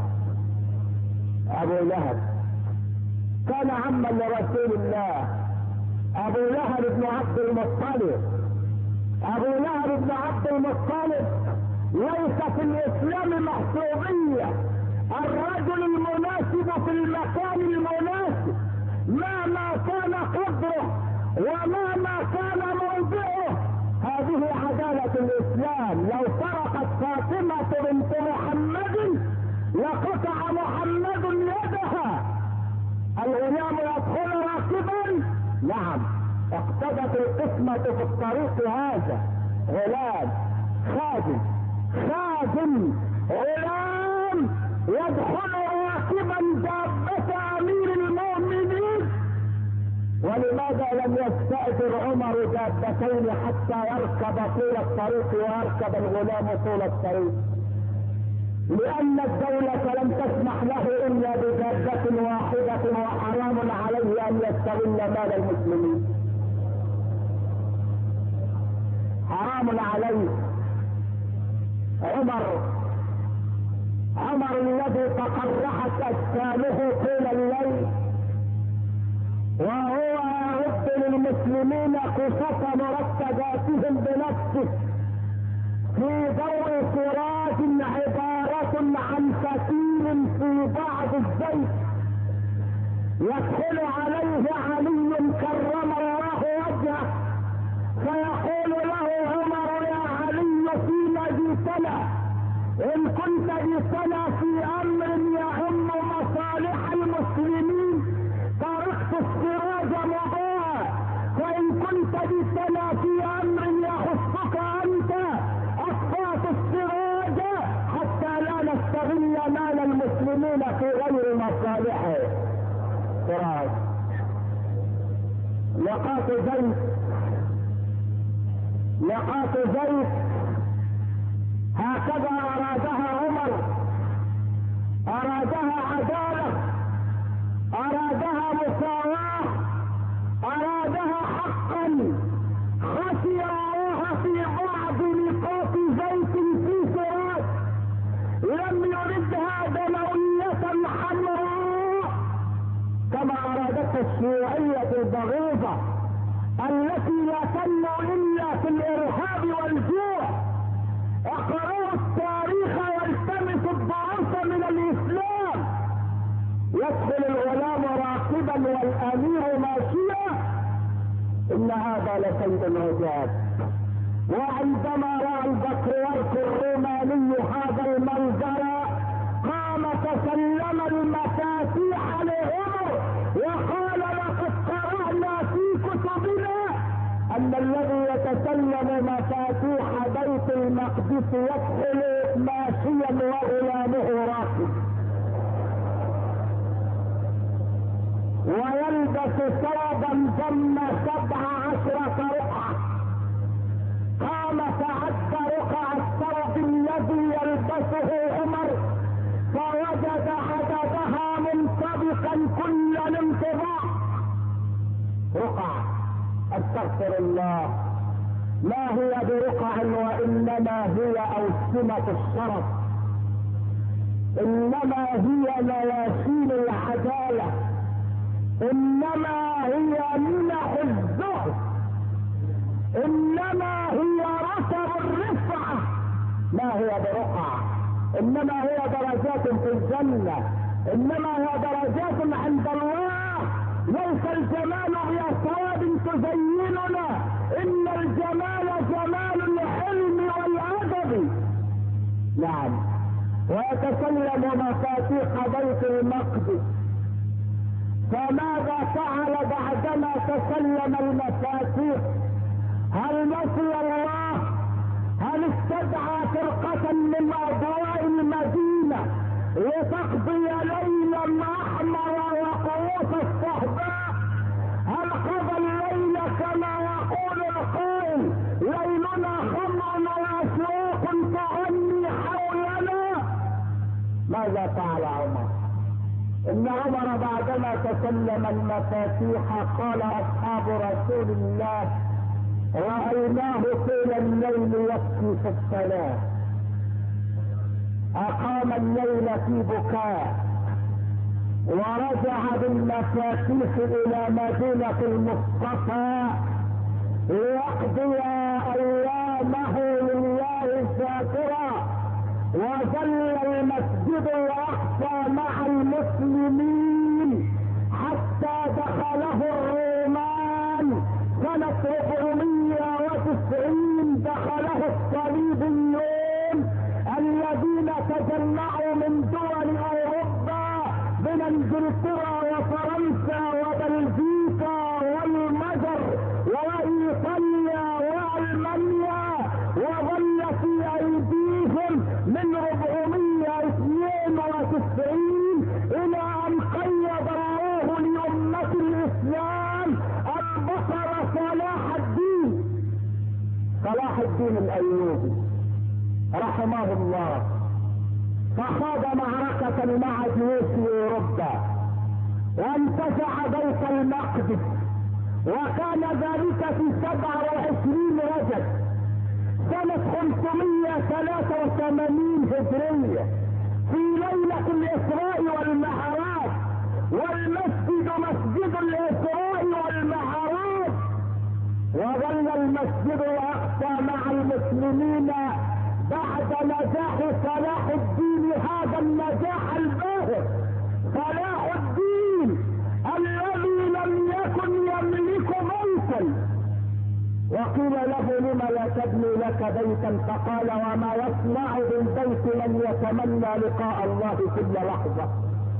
ابو لهب كان عما لرسول الله. ابو لهب بن عبد المطلب ابو لهب بن عبد المطلب ليس في الاسلام محسوبية. الرجل المناسب في المكان المناسب، ما ما كان قدره وما ما كان موضعه. هذه عدالة الاسلام. لو سرقت فاطمة بنت محمد لقطع محمد يدها. الغلام يدخل راكبا، نعم اقتضت القسمة في الطريق. هذا غلام خادم خادم غلام يدخل راكبا دابة امير المؤمنين. ولماذا لم يستأجر عمر دابتين حتى يركب طول الطريق ويركب الغلام طول الطريق؟ لان الدولة لم تسمح له الا بدابة واحدة، وحرام عليه ان يستغل مال المسلمين. حرام عليه. عمر عمر الذي تقرحت اجسامه طول الليل وهو يعد للمسلمين قصص مرتباتهم بنفسه، في ضوء سراج عبارة عن فتيل في بعض الزيت، يدخل عليه علي كرم الله وجهه فيقول له عمر: يا علي فيما جئتنا؟ ان كنت جئتنا في امر يهم مصالح المسلمين طرقت السراج مضاء، وان كنت جئتنا في امر يخصك انت اطفأت السراج حتى لا نستغل مال المسلمين في غير مصالحه. سراج لقاط زيت، لقاط زيت هكذا ارادها عمر، ارادها عدالة، ارادها مساواة، ارادها حقا. خشي الله في بعض نقاط زيت في سراج، لم يردها دموية حمراء كما ارادتها الشيوعية البغيضة التي لا تنمو الا في الارهاب والجوع. اقرأوا التاريخ والتمسوا الدروس من الاسلام. يدخل الغلام راكبا والامير ماشيا، ان هذا لشيء عجاب. وعندما راى البطريرك الروماني هذا المنظر قام تسلم المفاتيح لعمر وقال: لقد قرأنا في كتبنا ان الذي يتسلم مفاتيح بيت المقدس يدخل ماشيا وغلامه راكب، ويلبس ثوبا ضم سبع عشرة رقعة. قام فعد رقع الثوب الذي يلبسه عمر فوجد عددها منطبقا كل الانطباق. رقع، استغفر الله، ما هي برقع وانما هي اوسمة الشرف، انما هي مواسين العدالة، انما هي منح الزهد، انما هي رتب الرفعة. ما هي برقع، انما هي درجات في الجنة، انما هي درجات عند الله. ليس الجمال بأثواب تزيننا، ان الجمال جمال العلم والادب. نعم. ويتسلم مفاتيح بيت المقدس، فماذا فعل بعدما تسلم المفاتيح؟ هل نسي الله؟ هل استدعى فرقة من اضواء المدينة لتقضي ليلا احمر وقوس الصهباء؟ هل قضى الليل كما يقول القائل: ليلنا خمر واسواق تغني حولنا؟ ماذا فعل عمر؟ ان عمر بعدما تسلم المفاتيح قال اصحاب رسول الله: رأيناه طول الليل يبكي في الصلاة، اقام الليل في بكاء، ورجع بالمفاتيح الى مدينة المصطفى ليقضي ايامه لله شاكرا. وظل المسجد الاقصى مع المسلمين حتى دخله الرومان سنة أربعمائة وتسعين. دخله الصليبيون الذين تجمعوا من دول اوروبا، من انجلترا وفرنسا وبلجيكا والمجر وايطاليا والمانيا، وظل في ايديهم من أربعمائة واثنين وتسعين الى ان قيد الله لامة الاسلام البصر صلاح الدين، صلاح الدين الايوبي رحمه الله. فخاض معركة مع جيوش اوروبا وانتزع بيت المقدس، وكان ذلك في سبعة وعشرين رجب سنة خمسمائة وثلاثة وثمانين هجرية، في ليلة الاسراء والمعراج، والمسجد مسجد الاسراء والمعراج. وظل المسجد الاقصى مع المسلمين بعد نجاح صلاح الدين هذا النجاح الباهر، صلاح الدين الذي لم يكن يملك بيتا، وقيل له لم لا تبني لك بيتا؟ فقال وما يصنع بالبيت من يتمنى لقاء الله كل لحظة.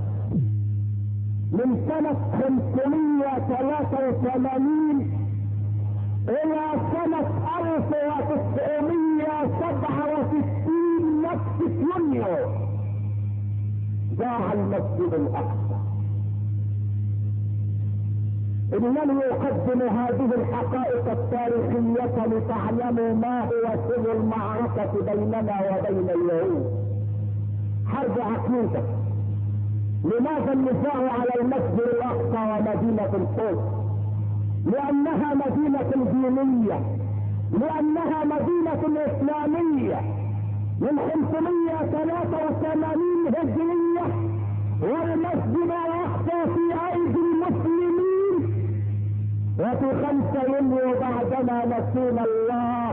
من سنة خمسمائة وثلاثة وثمانين الى سنة الف وتسعمائة وسبعة وستين نفس يونيو ضاع المسجد الاقصى. انني اقدم هذه الحقائق التاريخية لتعلموا ما هو سر المعركة بيننا وبين اليهود. حرب عقيدة. لماذا النزاع على المسجد الاقصى ومدينة القدس؟ لانها مدينة دينية، لانها مدينة اسلامية. من خمسمائة وثلاثة وثمانين هجرية والمسجد الاقصى في ايدي المسلمين، وفي خمسة يونيو بعدما نسينا الله،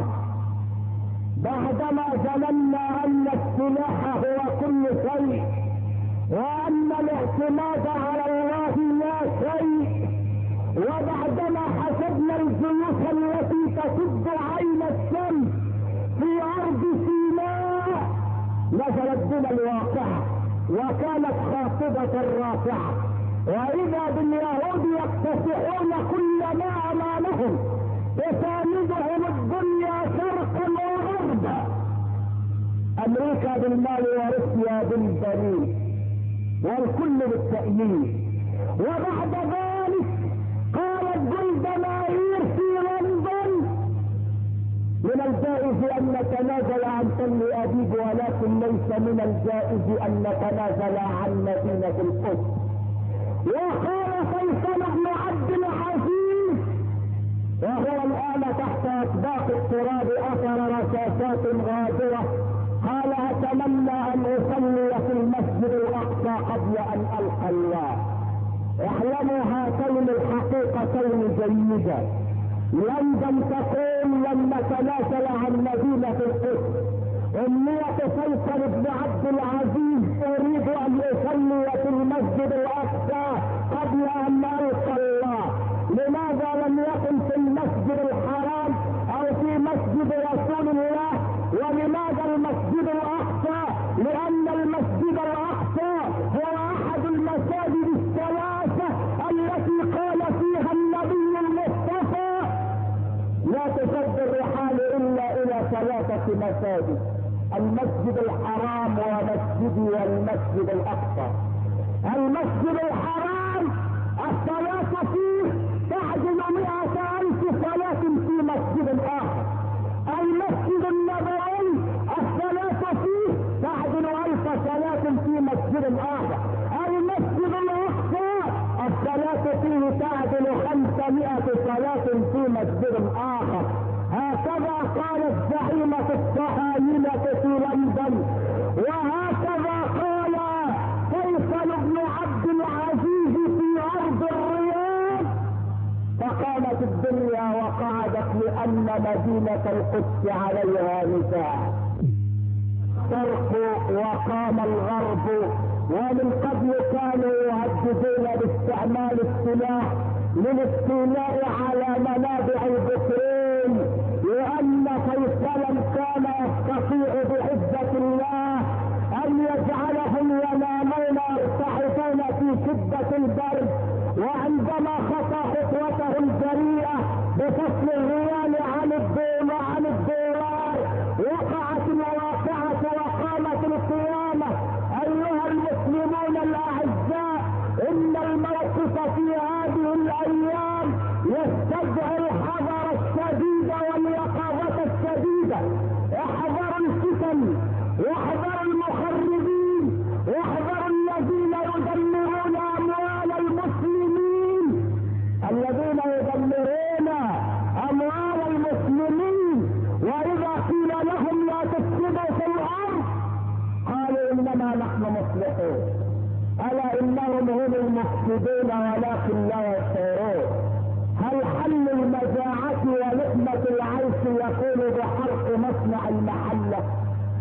بعدما ظننا ان السلاح هو كل شيء وان الاعتماد على الله لا شيء، وبعدما حسبنا الجيوش التي تسد عين الشمس في ارض سيناء، نزلت بنا الواقعة وكانت خافضة رافعة، واذا باليهود يكتسحون كل ما امامهم تساندهم الدنيا شرقا وغربا، امريكا بالمال وروسيا بالبنين والكل بالتأييد. وبعد ذلك قالت جولدمائر في لندن من الجائز ان نتنازل عن تل ابيب، ولكن ليس من الجائز ان نتنازل عن مدينة القدس. وقال فيصل بن عبد العزيز وهو الان تحت اطباق التراب اثر رصاصات غادرة، قال اتمنى ان اصلي في المسجد الاقصى قبل ان القى الله. اعلموا هاتين الحقيقتين جيدا، لندن تقول لن نتنازل عن مدينة القدس. امنية فيصل بن عبد العزيز اريد ان اصلي في المسجد الاقصى قبل ان القى الله. لماذا لم يكن في المسجد الحرام او في مسجد رسول الله؟ ولماذا المسجد الاقصى؟ لان المسجد الاقصى هو احد المساجد الثلاثة التي قال فيها النبي المصطفى لا تشد الرحال الا الى ثلاثة مساجد: المسجد الحرام ومسجدي والمسجد الاقصى. المسجد الحرام الصلاة فيه تعدل مئة الف صلاة في مسجد اخر. المسجد النبوي الصلاة فيه تعدل الف صلاة في مسجد اخر. المسجد الاقصى الصلاة فيه تعدل خمسمائة صلاة في مسجد اخر. هكذا قالت زعيمة الصهاينة في لندن، وهكذا قال فيصل بن عبد العزيز في ارض الرياض. فقامت الدنيا وقعدت لان مدينة القدس عليها نزاع. الشرق وقام الغرب، ومن قبل كانوا يهددون باستعمال السلاح للاستيلاء على منابع البترول، لان فيصلا كان يستطيع بعزة الله ان يجعلهم ينامون يرتحفون في شدة البرد. وعندما خطى خطوته الجريئة بفصل الريال عن الدولار عن الدولار وقعت الواقعة وقامت القيامة. ايها المسلمون الاعزاء، ان الموقف في هذه الايام يستدعي الحذر الشديد واليقظة الشديدة. احذروا الفتن، واحذروا المخربين، واحذروا الذين يدمرون اموال المسلمين، الذين يدمرون اموال المسلمين. واذا قيل لهم لا تفسدوا في الارض قالوا انما نحن مصلحون. الا انهم هم المفسدون ولكن لا يشعرون. هل حل المجاعة ولقمة العيش يكون بحرق مصنع المحلة؟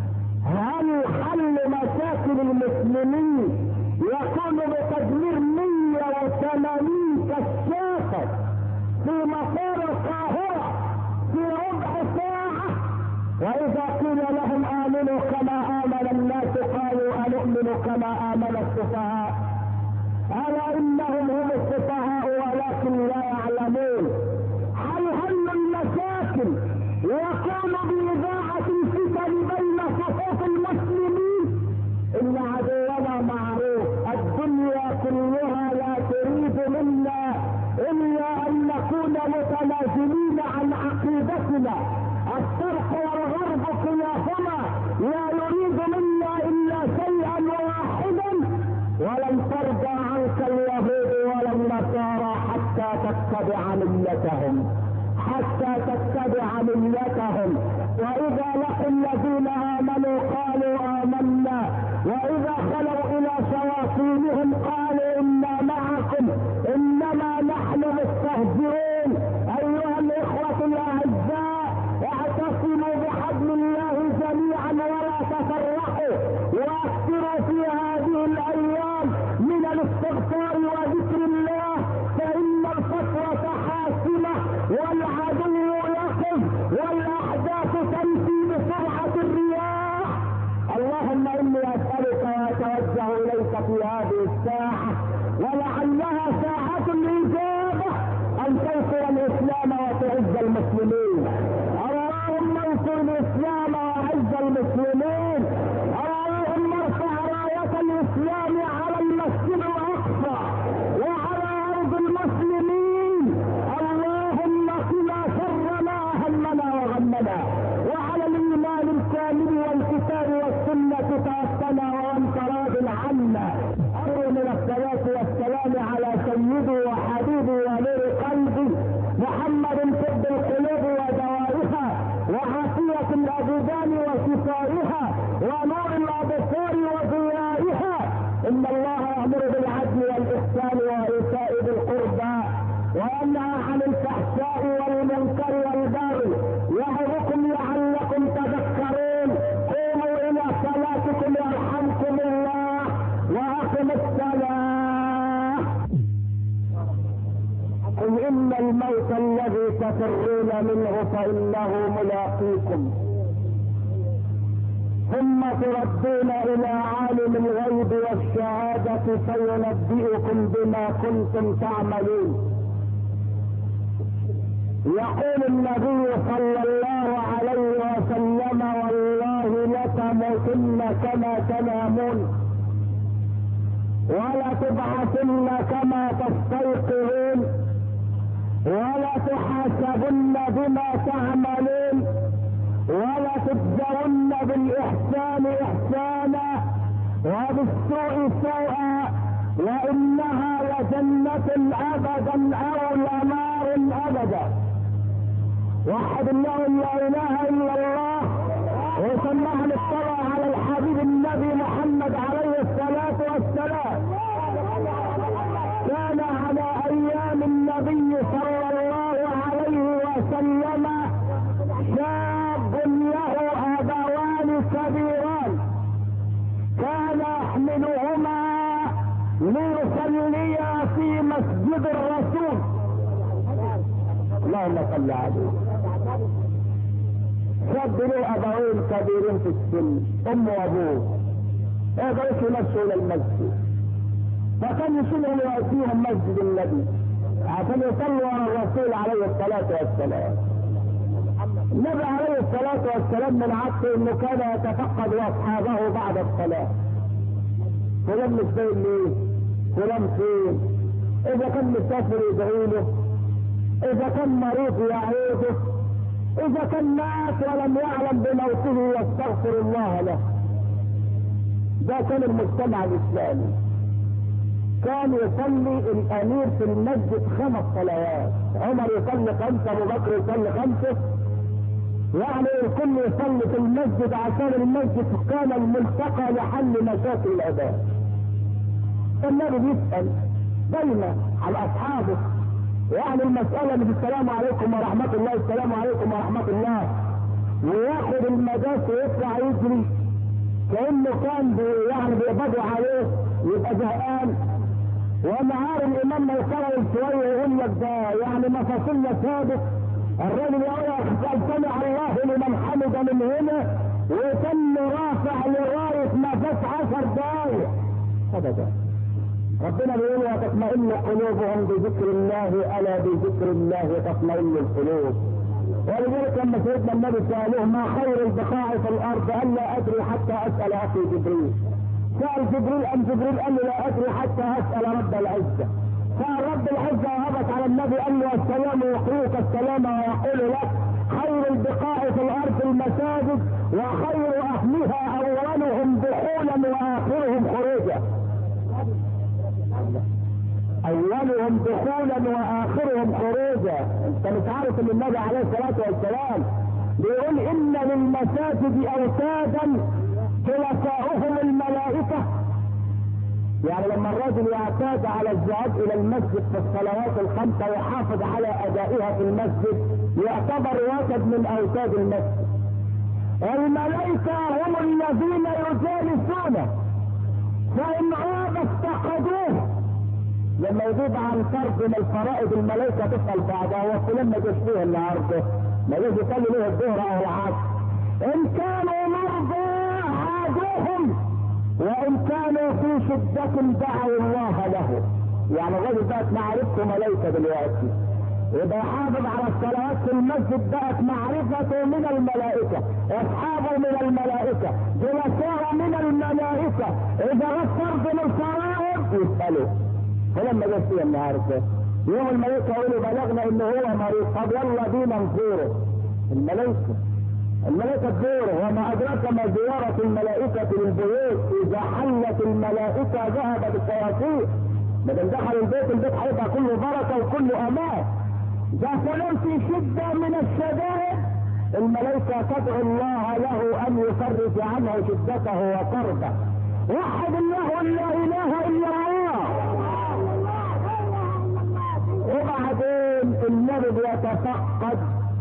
هل حل مشاكل المسلمين يكون بتدمير مية وثمانين كشافة في مطار القاهرة في ربع ساعة؟ واذا قيل لهم امنوا كما امن الناس قالوا انؤمن كما امن السفهاء. الا انهم هم السفهاء ولكن لا يعلمون. هل هم المشاكل يكون باذاعة الفتن بين صفوف المسلمين؟ ان عدونا معروف، الدنيا كلها لا تريد منا الا ان نكون متنازلين عن عقيدتنا. الشرق والغرب كلاهما لا يريد منا الا شيئا واحدا، ولن ترضى عنك اليهود ولا النصارى حتى تتبع ملتهم، حتى تتبع ملتهم. واذا لقوا الذين امنوا قالوا امنا، واذا خلوا الى شياطينهم قالوا انا معكم انما نحن مستهزئون. ايها الاخوة الاعزاء، اعتصموا بحبل الله جميعا ولا تفرقوا، واكثروا في هذه الايام من الاستغفار وذكر الله، فان الفتوى حاسمة والعدو يقف والاحداث تمشي بسرعة الرياح. اللهم اني اسألك واتوجه اليك في هذه الساعة ولعلها ساعة الاجابة ان تنصر الاسلام وتعز المسلمين. اللهم انصر الاسلام واعز المسلمين. اللهم ارفع راية الاسلام على المسجد الاقصى وعلى ارض المسلمين. اللهم قنا شر ما همنا وغمنا، وعلى الايمان الكامل والكتاب والسنة توفنا وانت راض عنا. امر من الصلاة والسلام على سيدي وحبيبي ونور قلبي محمد طب القلوب ودوائها وعافية الابدان وشفائها ونور الابصار وضيائها. ان الله يأمر بالعدل والاحسان وايتاء ذي القربى وينهى عن الفحشاء والمنكر والبغي يعظكم لعلكم تذكرون. قوموا الى صلاتكم يرحمكم الله واقم الصلاة. قل ان الموت الذي تفرون منه فانه ملاقيكم ثم تردون الى عالم الغيب والشهادة فينبئكم بما كنتم تعملون. يقول النبي صلى الله عليه وسلم والله لتموتن كما تنامون ولا تبعثن كما تستيقظون ولا تحاسبن بما تعملون ولا تجزون بالاحسان احسانا وبالسوء سوءا وانها لجنة ابدا او لنار ابدا. وحد الله لا اله الا الله وسمعنا الصلاة على الحبيب النبي محمد عليه الصلاة والسلام. كان على ايام النبي صلى الله عليه وسلم شاب له ابوان كبيران كان يحملهما ليصليا في مسجد الرسول. اللهم صل عليه. شاب له ابوين كبيرين في السن، امه وابوه، ما يقدرش يمشوا الى المسجد، فكان يشيلهم ويأتيهم مسجد النبي عشان يصلوا على الرسول عليه الصلاة والسلام. النبي عليه الصلاة والسلام من عادته انه كان يتفقد اصحابه بعد الصلاة. فلان مش باين ليه؟ فلان فين؟ اذا كان مسافر يدعي له، اذا كان مريض يعيده، اذا كان مات ولم يعلم بموته يستغفر الله له. ده كان المجتمع الاسلامي. كان يصلي الامير في المسجد خمس صلوات، عمر يصلي خمسه، ابو بكر يصلي خمسه، يعني الكل يصلي في المسجد عشان المسجد كان الملتقى لحل مشاكل العباد. النبي بيسأل دايما على اصحابه، يعني المسألة من السلام عليكم ورحمة الله، السلام عليكم ورحمة الله، وياخد المداس ويطلع يجري كأنه كان بي يعني بيقبضوا عليه يبقى زهقان، ونهار الامام ما يقرأ شويه يقول لك ده يعني مفاصلنا ثابت، الراجل يقول سمع الله لمن حمد من هنا وتم رافع لغايه ما فات عشر دقايق ابدا. ربنا بيقول وتطمئن قلوبهم بذكر الله، الا بذكر الله تطمئن القلوب. ولذلك لما سيدنا النبي سالوه ما خير البقاع في الارض قال لا ادري حتى اسال اخي جبريل. سال جبريل ام جبريل قال له لا ادري حتى اسال رب العزه. سال رب العزه وهبط على النبي قال له السلام يقرئك السلام ويقول لك خير البقاع في الارض المساجد وخير اهلها اولهم دخولا واخرهم خروجا. اولهم دخولا واخرهم خروجا. انت مش عارف ان النبي عليه الصلاه والسلام بيقول ان للمساجد اوتادا خلفاؤهم الملائكه. يعني لما الرجل يعتاد على الذهاب الى المسجد في الصلوات الخمسه ويحافظ على ادائها في المسجد يعتبر وتد من اوتاد المسجد. الملائكه هم الذين يجالسونه فان عاب افتقدوه. لما يجيب عن فرض من الفرائض الملائكه تسال بعدها وفلان ما جاش فيه النهارده، ما جاش يصلي له الظهر او العصر. ان كانوا مرضى عادوهم وان كانوا في شده دعوا الله له. يعني الراجل بقت معرفته ملائكه دلوقتي، يبقى يحافظ على الصلوات في المسجد بقت معرفته من الملائكه، اصحابه من الملائكه، جلساء من الملائكه. اذا غاب فرض من الفرائض يسالوا فلما جت فيها النهارده يوم الملائكه يقولوا بلغنا ان هو مريض، طب يلا بينا نزوره. الملائكه الملائكه تزوره، وما ادراك ما زياره الملائكه للبيوت. اذا حلت الملائكه ذهبت الشياطين. ما دام دخل البيت البيت هيبقى كله بركه وكله امان. ده فلان في شده من الشدائد الملائكه تدعو الله له ان يفرج عنه شدته وكربه. وحد الله لا اله الا الله. وبعدين النبي بيتفقد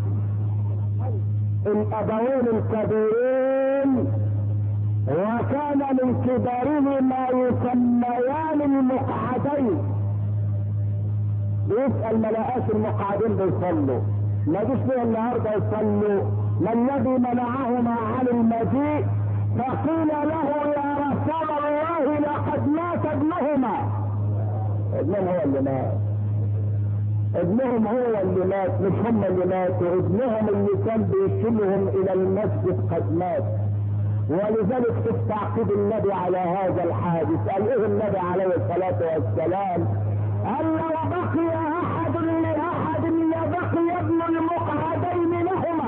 الابوين الكبيرين وكان من كبارهما يسميان المقعدين. بيسأل ما لقاش المقعدين بيصلوا، ما جيش ليه النهارده يصلوا؟ ما الذي منعهما عن المجيء؟ فقيل له يا رسول الله لقد مات ابنهما. ابنهم هو اللي مات، ابنهم هو اللي مات، مش هم اللي ماتوا. ابنهم اللي كان بيشيلهم الى المسجد قد مات. ولذلك تستعقب النبي على هذا الحادث. قال ايه النبي عليه الصلاه والسلام؟ قال لو بقي احد لاحد لبقي ابن المقعدين لهما.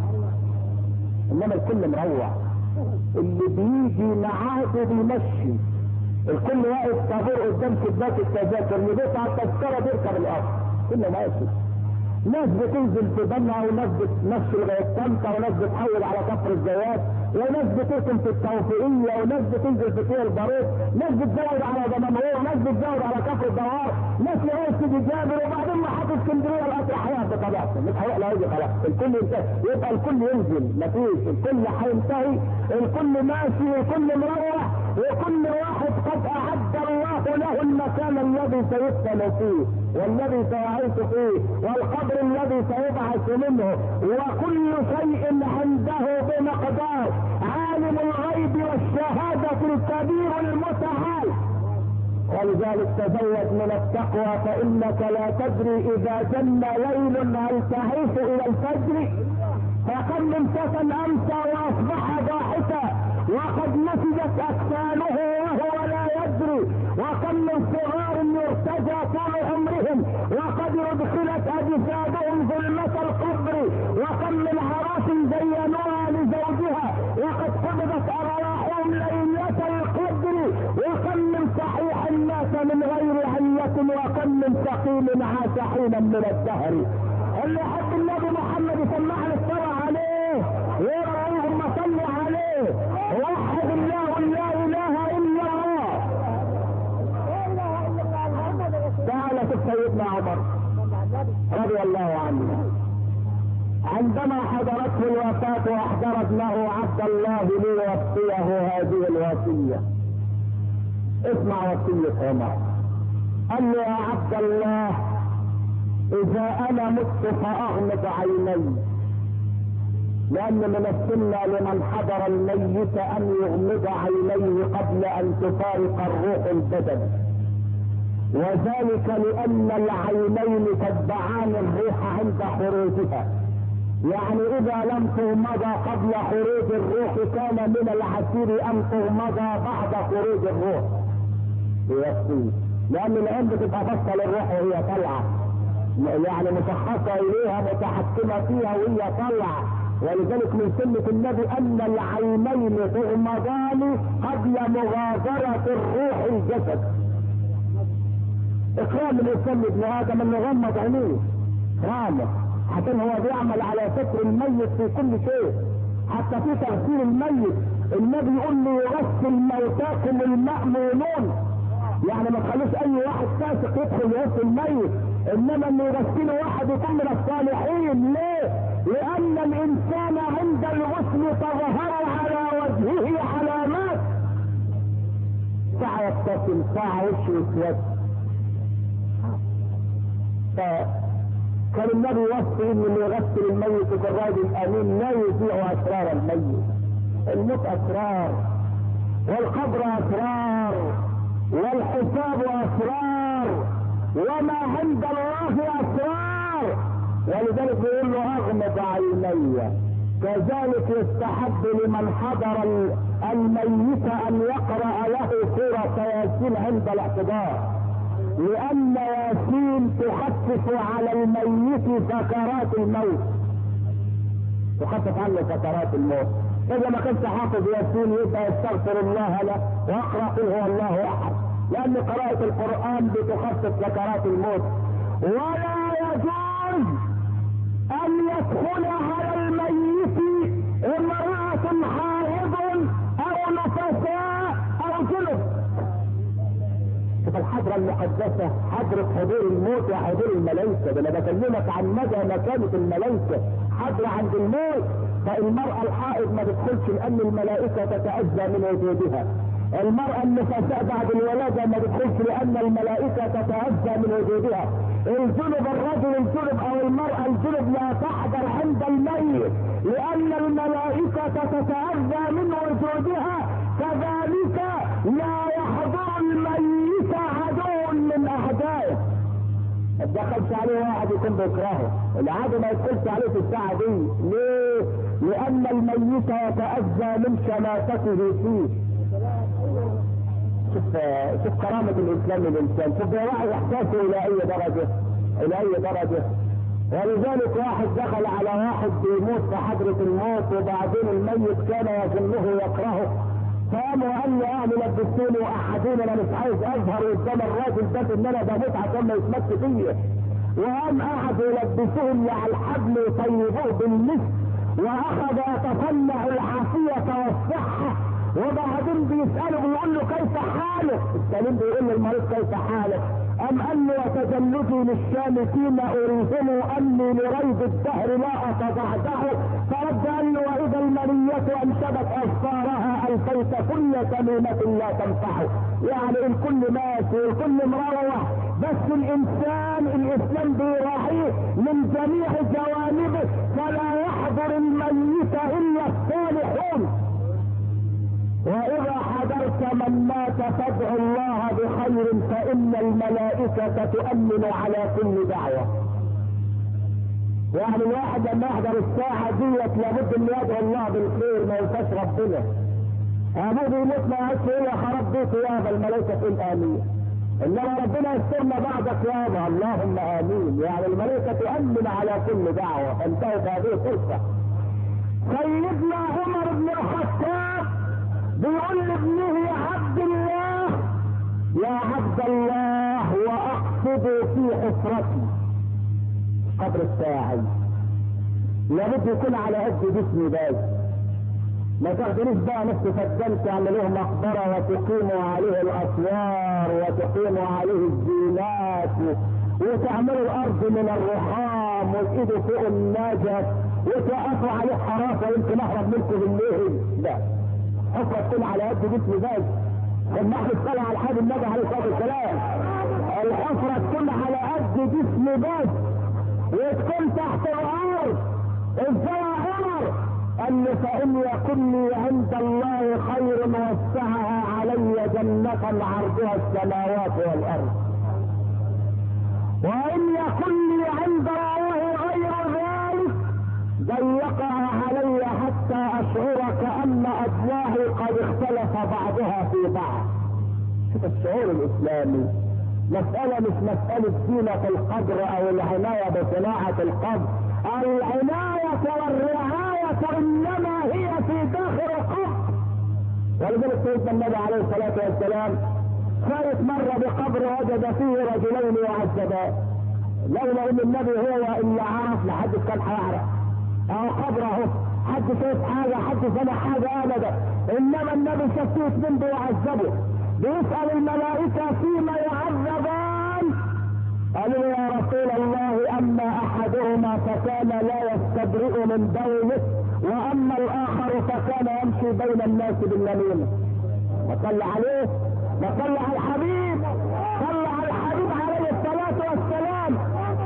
انما الكل مروع، اللي بيجي معاده بيمشي، الكل واقف طابور قدام شباك التذاكر، اللي بيقطع التذكره بيركب القطر، كله ماشي. ناس بتنزل في بنها وناس بتمشي لغايه طنطا وناس بتحول على كفر الزيات وناس بتركن في التوفيقيه وناس بتنزل في كيل البارود، ناس بتزود على دمنهور وناس بتزود على كفر الدوار، ناس لغايه سيدي جابر، وبعدين محطه اسكندريه القطر هيقف بطبيعته مش هيقلع يجي خلاص. الكل ينتهي، يبقى الكل ينزل، مفيش، الكل هينتهي، الكل ماشي، الكل مروح، وكل واحد قد اعد الله له المكان الذي سيدفن فيه والذي سيعيش فيه والقبر الذي سيبعث منه، وكل شيء عنده بمقدار. عالم الغيب والشهادة الكبير المتعال. ولذلك تزود من التقوى فإنك لا تدري إذا جن ليل هل تعيش إلى الفجر. فكم من فتى أمسى وأصبح ضاحكا وقد نسجت أكفانه وهو لا يدري. وكم من صغار يرتجى طول عمرهم وقد أدخلت أجسادهم ظلمة القبر. وكم من عراس زينوها لزوجها وقد قبضت أرواحهم ليلة القدر. وكم من صحيح مات من غير علة وكم من سقيم عاش حينا من الدهر. اللي حب النبي محمد يسمعنا الصلاة عليه اللهم صل عليه. وحد الله لا اله الا الله. تعالى شوف سيدنا عمر رضي الله عنه عندما حضرته الوفاة واحضر ابنه عبد الله ليوصيه هذه الوصية. اسمع وصية عمر. قال له يا عبد الله اذا انا مت فاغمض عيني، لان من السنة لمن حضر الميت ان يغمض عينيه قبل ان تفارق الروح البدن، وذلك لان العينين تتبعان الروح عند خروجها. يعني اذا لم تغمض قبل خروج الروح كان من العسير ان تغمض بعد خروج الروح. يكفي، لان العين بتبقى باصه للروح وهي طالعه، يعني مشخصه اليها متحكمه فيها وهي طالعه، ولذلك من سنه النبي ان العينين تغمضان قبل مغادره الروح الجسد. اكرام الانسان لابن ادم انه غمض عينيه، اكرامه، عشان هو بيعمل على ستر الميت في كل شيء، حتى في تغسيل الميت. النبي يقول لي يغسل موتاكم المأمونون، يعني ما تخلوش اي واحد فاسق يدخل يغسل الميت، انما اللي يغسله واحد يكون من الصالحين. ليه؟ لان الانسان عند الغسل تظهر على وجهه علامات، ساعة يبتسم، ساعة وشه يسود. كان النبي يوصي ان اللي يغسل الميت يكون راجل امين لا يذيع اسرار الميت. الموت اسرار، والقبر اسرار، والحساب اسرار، وما عند الله اسرار، ولذلك يقول له اغمض عيني. كذلك يستحب لمن حضر الميت ان يقرأ له سورة ياسين عند الاحتضار، لان ياسين تخفف على الميت سكرات الموت، تخفف عنه سكرات الموت. اذا ما كنت حافظ ياسين يبقى يستغفر الله له واقرا قل هو الله احد، لان قراءة القرآن بتخفف سكرات الموت. ولا يجوز ان يدخل على الميت امرأة حائض او نفساء او جنب. شوف الحضرة المقدسة، حضرة حضور الموت وحضور الملائكة، ده انا بكلمك عن مدى مكانة الملائكة، حضرة عند الموت. فالمرأة الحائض ما تدخلش لان الملائكة تتأذى من وجودها. المرأة النفساء بعد الولادة ما تدخلش لان الملائكة تتأذى من وجودها. الجنب، الرجل الجنب او المرأة الجنب لا تحضر عند الميت لان الملائكة تتأذى من وجودها. كذلك لا يحضر الميت عدو من اعدائه. ما تدخلش عليه واحد يكون بيكرهه، العدو ما يدخلش عليه في الساعة دي. ليه؟ لان الميت يتأذى من شماتته فيه. شوف شوف كرامة الاسلام للانسان، شوف يراعي احساسه الى اي درجة، الى اي درجة. ولذلك واحد دخل على واحد بيموت في حضرة الموت، وبعدين الميت كان يظنه يكرهه، فقام وقال له اهل لبسوني واحدوني، انا مش عايز اظهر قدام الراجل ده ان انا بموت عشان ما يتمسك فيا. وقام قعدوا يلبسوهم على الحبل وطيبوه بالمسك، واخذ يتصنع العافية والصحة. وبعدين بيسأله بيقول له كيف حالك؟ السليم بيقول له المريض كيف حالك؟ أم قال له وتجلدي للشامتين أريهم أني لريب الدهر لا أتضعضع. فرد قال له وإذا المنية أنشبت أصفارها ألقيت كل تميمة لا تنفع. يعني الكل ماشي الكل مروح، بس الإنسان الإسلام بيراعيه من جميع جوانبه، فلا يحضر الميت إلا الصالحون. وإذا حضرت من مات فادعوا الله بخير فإن الملائكة تؤمن على كل دعوة. يعني الواحد لما يحضر الساعة ديت لابد ان يدعو الله بالخير، ما ينساش ربنا. ابوه بيموت ما يقعدش يقول يا خراب بيته يابا الملائكة تقول امين، انما ربنا يسترنا بعدك يابا اللهم امين. يعني الملائكة تؤمن على كل دعوة. انتهت هذه الفرصة. سيدنا عمر بن الخطاب بيقول لابنه يا عبد الله يا عبد الله واقصد في حفرتي قبر الساعي، لابد يكون على قد جسمي باز. ما تاخدنيش بقى نفس فدان تعملوه مقبره وتقيموا عليه الاسوار وتقيموا عليه الزينات وتعملوا الارض من الرخام والايد فوق النجف وتوقفوا عليه حراسه يمكن اهرب منكم بالليل. لا، حفره تكون على قد جسم بس. لما احنا نطلع على حد النبي عليه الصلاه والسلام، الحفره تكون على قد جسم بس وتكون تحت الارض. ازاي يا عمر؟ قال لي فان يكن لي عند الله خير وسعها علي جنه عرضها السماوات والارض، وان يكن لي عند الله غير ذلك ضيقها علي حتى اشعر كأن اضلاعي قد اختلف بعضها في بعض. شوف الشعور الاسلامي، مسألة مش مسألة زينة القبر او العناية بصناعة القبر. العناية والرعاية انما هي في داخل القبر. ولذلك سيدنا النبي عليه الصلاة والسلام خارج مرة بقبر وجد فيه رجلين يعذبان، لولا ان النبي هو اللي عرف لحد كان هيعرف اهو قبره، حد شايف حاجة حد سمع حاجة ابدا، انما النبي شاف فيه اتنين بيعذبوا، بيسأل الملائكة فيما يعذبان، قالوا يا رسول الله اما احدهما فكان لا يستبرئ من بوله واما الاخر فكان يمشي بين الناس بالنميمة. وصلى عليه، وصلى على الحبيب، صلى على الحبيب عليه الصلاة والسلام.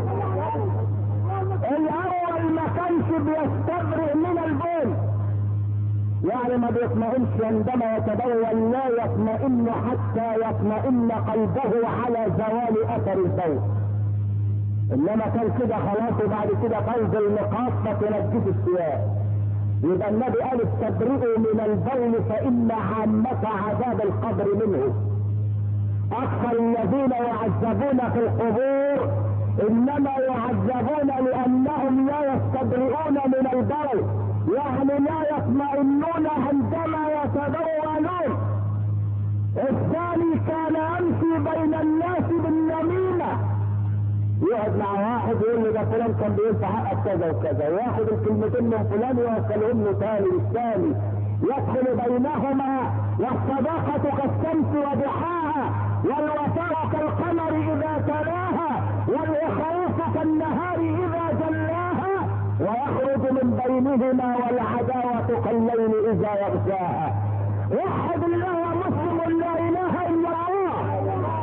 الاول ما كانش بيستبرئ من البول، يعني ما بيطمئنش عندما يتبول، لا يطمئن حتى يطمئن قلبه على زوال اثر البول. انما كان كده خلاص وبعد كده قلب النقاط فتنجس الثياب. يبقى النبي قال استبرئوا من البول فان عامة عذاب القبر منه. اكثر الذين يعذبون في القبور انما يعذبون لانهم لا يستبرئون من البول، يعني لا يطمئنون عندما يتبولون. الثاني كان يمشي بين الناس بالنميمة، يقعد مع واحد يقول له ده فلان كان بينفع حقك كذا وكذا، واحد الكلمتين من فلان يوصلهم له تاني للثاني، يدخل بينهما والصداقة كالشمس وضحاها والوفاء كالقمر اذا تلاها والاخلاص كالنهار اذا جلاها، ويخرج من بينهما والعداوة كالليل اذا يغشاها. وحد الله مسلم لا اله الا الله.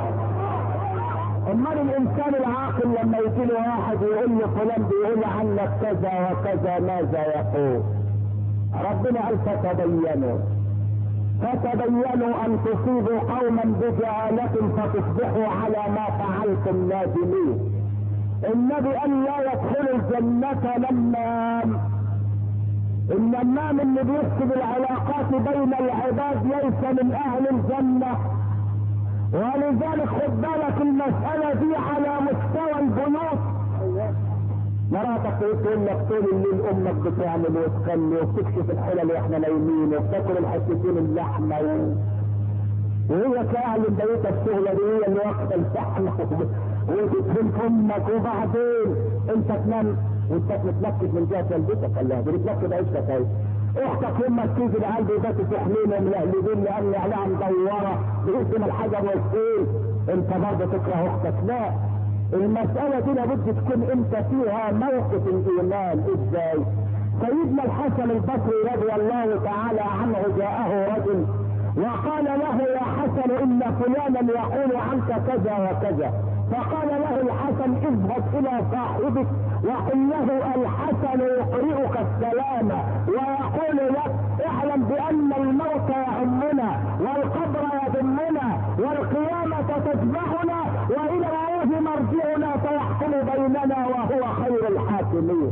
امال الانسان العاقل لما يجي له واحد يقول له فلان بيقول عنك كذا وكذا ماذا يقول؟ ربنا قال فتبينوا فتبينوا ان تصيبوا قوما بجهالة فتصبحوا على ما فعلتم نادمين. النبي قال لا يدخل الجنة نمام. النمام اللي بيفسد العلاقات بين العباد ليس من اهل الجنة. ولذلك خد بالك المسألة دي على مستوى البيوت. مراتك تقول لك طول الليل امك بتعمل وتخلي وبتكشف الحلل واحنا نايمين وبتاكل الحتتين اللحمه و... وهي تعلم بيتها الشغله دي هي اللي واخده اللحمه وتدفن امك، وبعدين انت تنام وانت متنكد من جهه والدتك. الله دي بتنكد عيشتك اهي. اختك امك تيجي لقلبي بس تحمينا ملهلبين لان عليها مدوره باسم الحجر والسيل، انت برضه تكره اختك. لا، المسألة دي لابد تكون انت فيها موقف الايمان. ازاي؟ سيدنا الحسن البصري رضي الله تعالى عنه جاءه رجل وقال له يا حسن ان فلانا يقول عنك كذا وكذا، فقال له الحسن اذهب الى صاحبك وقل له الحسن يقرئك السلام ويقول لك اعلم بان الموت يهمنا والقبر يذمنا والقيامة تتبعنا والى الله مرجعنا فيحكم بيننا وهو خير الحاكمين.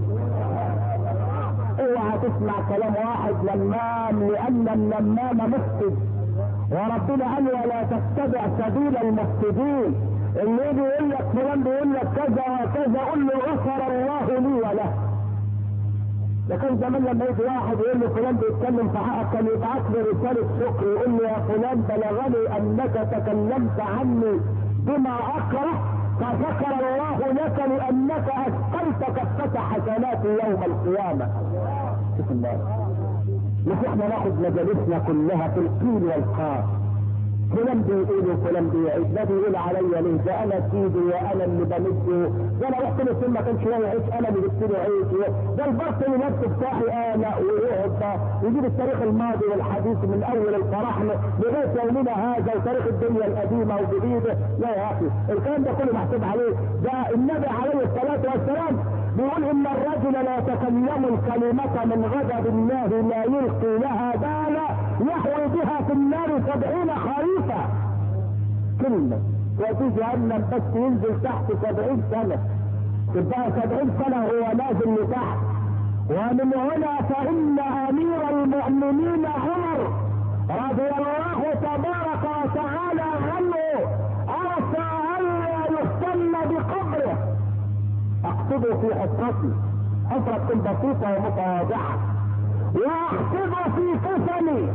اوعى تسمع كلام واحد نمام، لان النمام مفسد، وربنا قال ولا تتبع سبيل المفسدين. اللي يجي يقول لك فلان بيقول لك كذا وكذا قول له غفر الله لي وله. لكن زمان لما يجي واحد يقول له فلان بيتكلم في حقك كان يبعت له رساله شكر يقول له يا فلان بلغني انك تكلمت عني بما اكره فذكر الله لك لانك اثقلت كفة حسنات يوم القيامة. شوف الله، مش احنا ناخد مجالسنا كلها في القيل والقال. فلان بيقول وفلان بيعيد، ده بيقول عليا ليه؟ ده انا سيدي وانا اللي بمده، ده انا رحت له فين ما كانش لاقي عيش انا اللي جبت له عيش، ده البطل نفسه بتاعي انا، ويقعد يجيب التاريخ الماضي والحديث من اول الفراعنه لغايه يومنا هذا وتاريخ الدنيا القديمه والجديده. لا يا اخي الكلام ده كله محسوب عليه. ده النبي عليه الصلاه والسلام بيقول ان الرجل لا يتكلم الكلمه من غضب الله لا يلقي لها بالا يحوي بها في النار سبعين خريفا. كلمه وفي جهنم بس ينزل تحت سبعين سنه، تبقى سبعين سنه هو نازل لتحت. ومن هنا فان امير المؤمنين عمر رضي الله تبارك وتعالى عنه ارسى الا يهتم بقبره. اقصده في حفرتي، حفرة تكون بسيطة ومتواضعة، واقصده في كفني،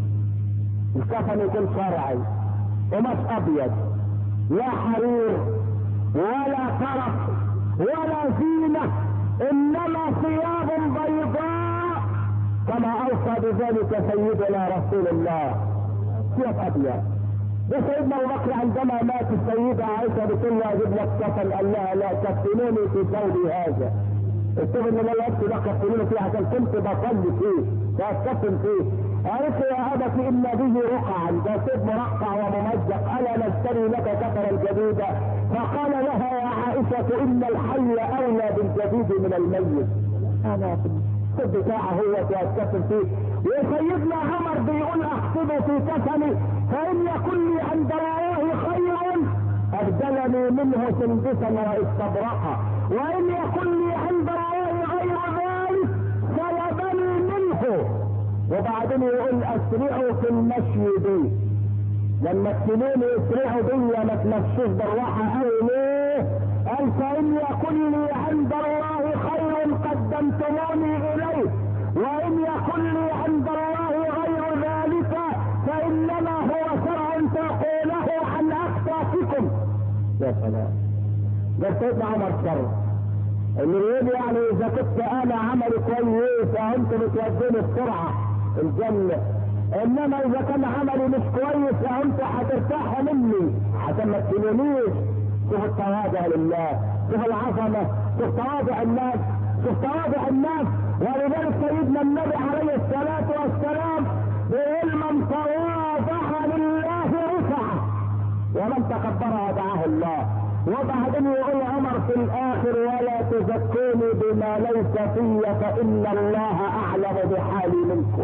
الكفن يكون شرعي ومش ابيض لا حرير ولا طرف ولا زينة، انما ثياب بيضاء كما اوصى بذلك سيدنا رسول الله، ثياب ابيض. وسيدنا ابو بكر عندما مات السيدة عائشة بتقول له اجيب لك كفن، قال لها لا كفنوني في ثوبي هذا. الثوب اللي لا يبكي ده كفنوني فيه عشان كنت بصلي فيه فاتكفن فيه. قالت له يا ابت ان به رقعا، ده ثوب مرقع وممزق، الا نشتري لك كفنا جديدا؟ فقال لها يا عائشة ان الحي اولى بالجديد من الميت. انا في بتاعه هو يتكفن فيه. وسيدنا عمر بيقول اقصده في كفني فان يكن لي عند الله خير ابدلني منه سندسا واستبرقا، وان يكن لي عند الله غير ذلك سلبني منه. وبعدين يقول اسرعوا في المشي بي، لما تسيبوني اسرعوا بي ما تمشوش بالراحه قوي. ليه؟ قال فان يكن لي عند الله خير قدمتموني اليه، وان يكن لي عند الله غير ذلك فانما هو شرع تقوله عن اكتافكم. يا سلام، ده سيدنا عمر شر اللي يقول يعني اذا كنت انا عملي كويس فانتم بتودوني بسرعه الجنه، انما اذا كان عملي مش كويس فانتم هترتاحوا مني عشان ما تسيبونيش. شوف التواضع لله، شوف العظمه، شوف تواضع الناس، شوف تواضع الناس. ولذلك سيدنا النبي عليه الصلاه والسلام بيقول من تواضع لله رفعه ومن تكبر وضعه الله. وبعدين يقول عمر في الاخر ولا تزكوني بما ليس في فان الله اعلم بحالي منكم.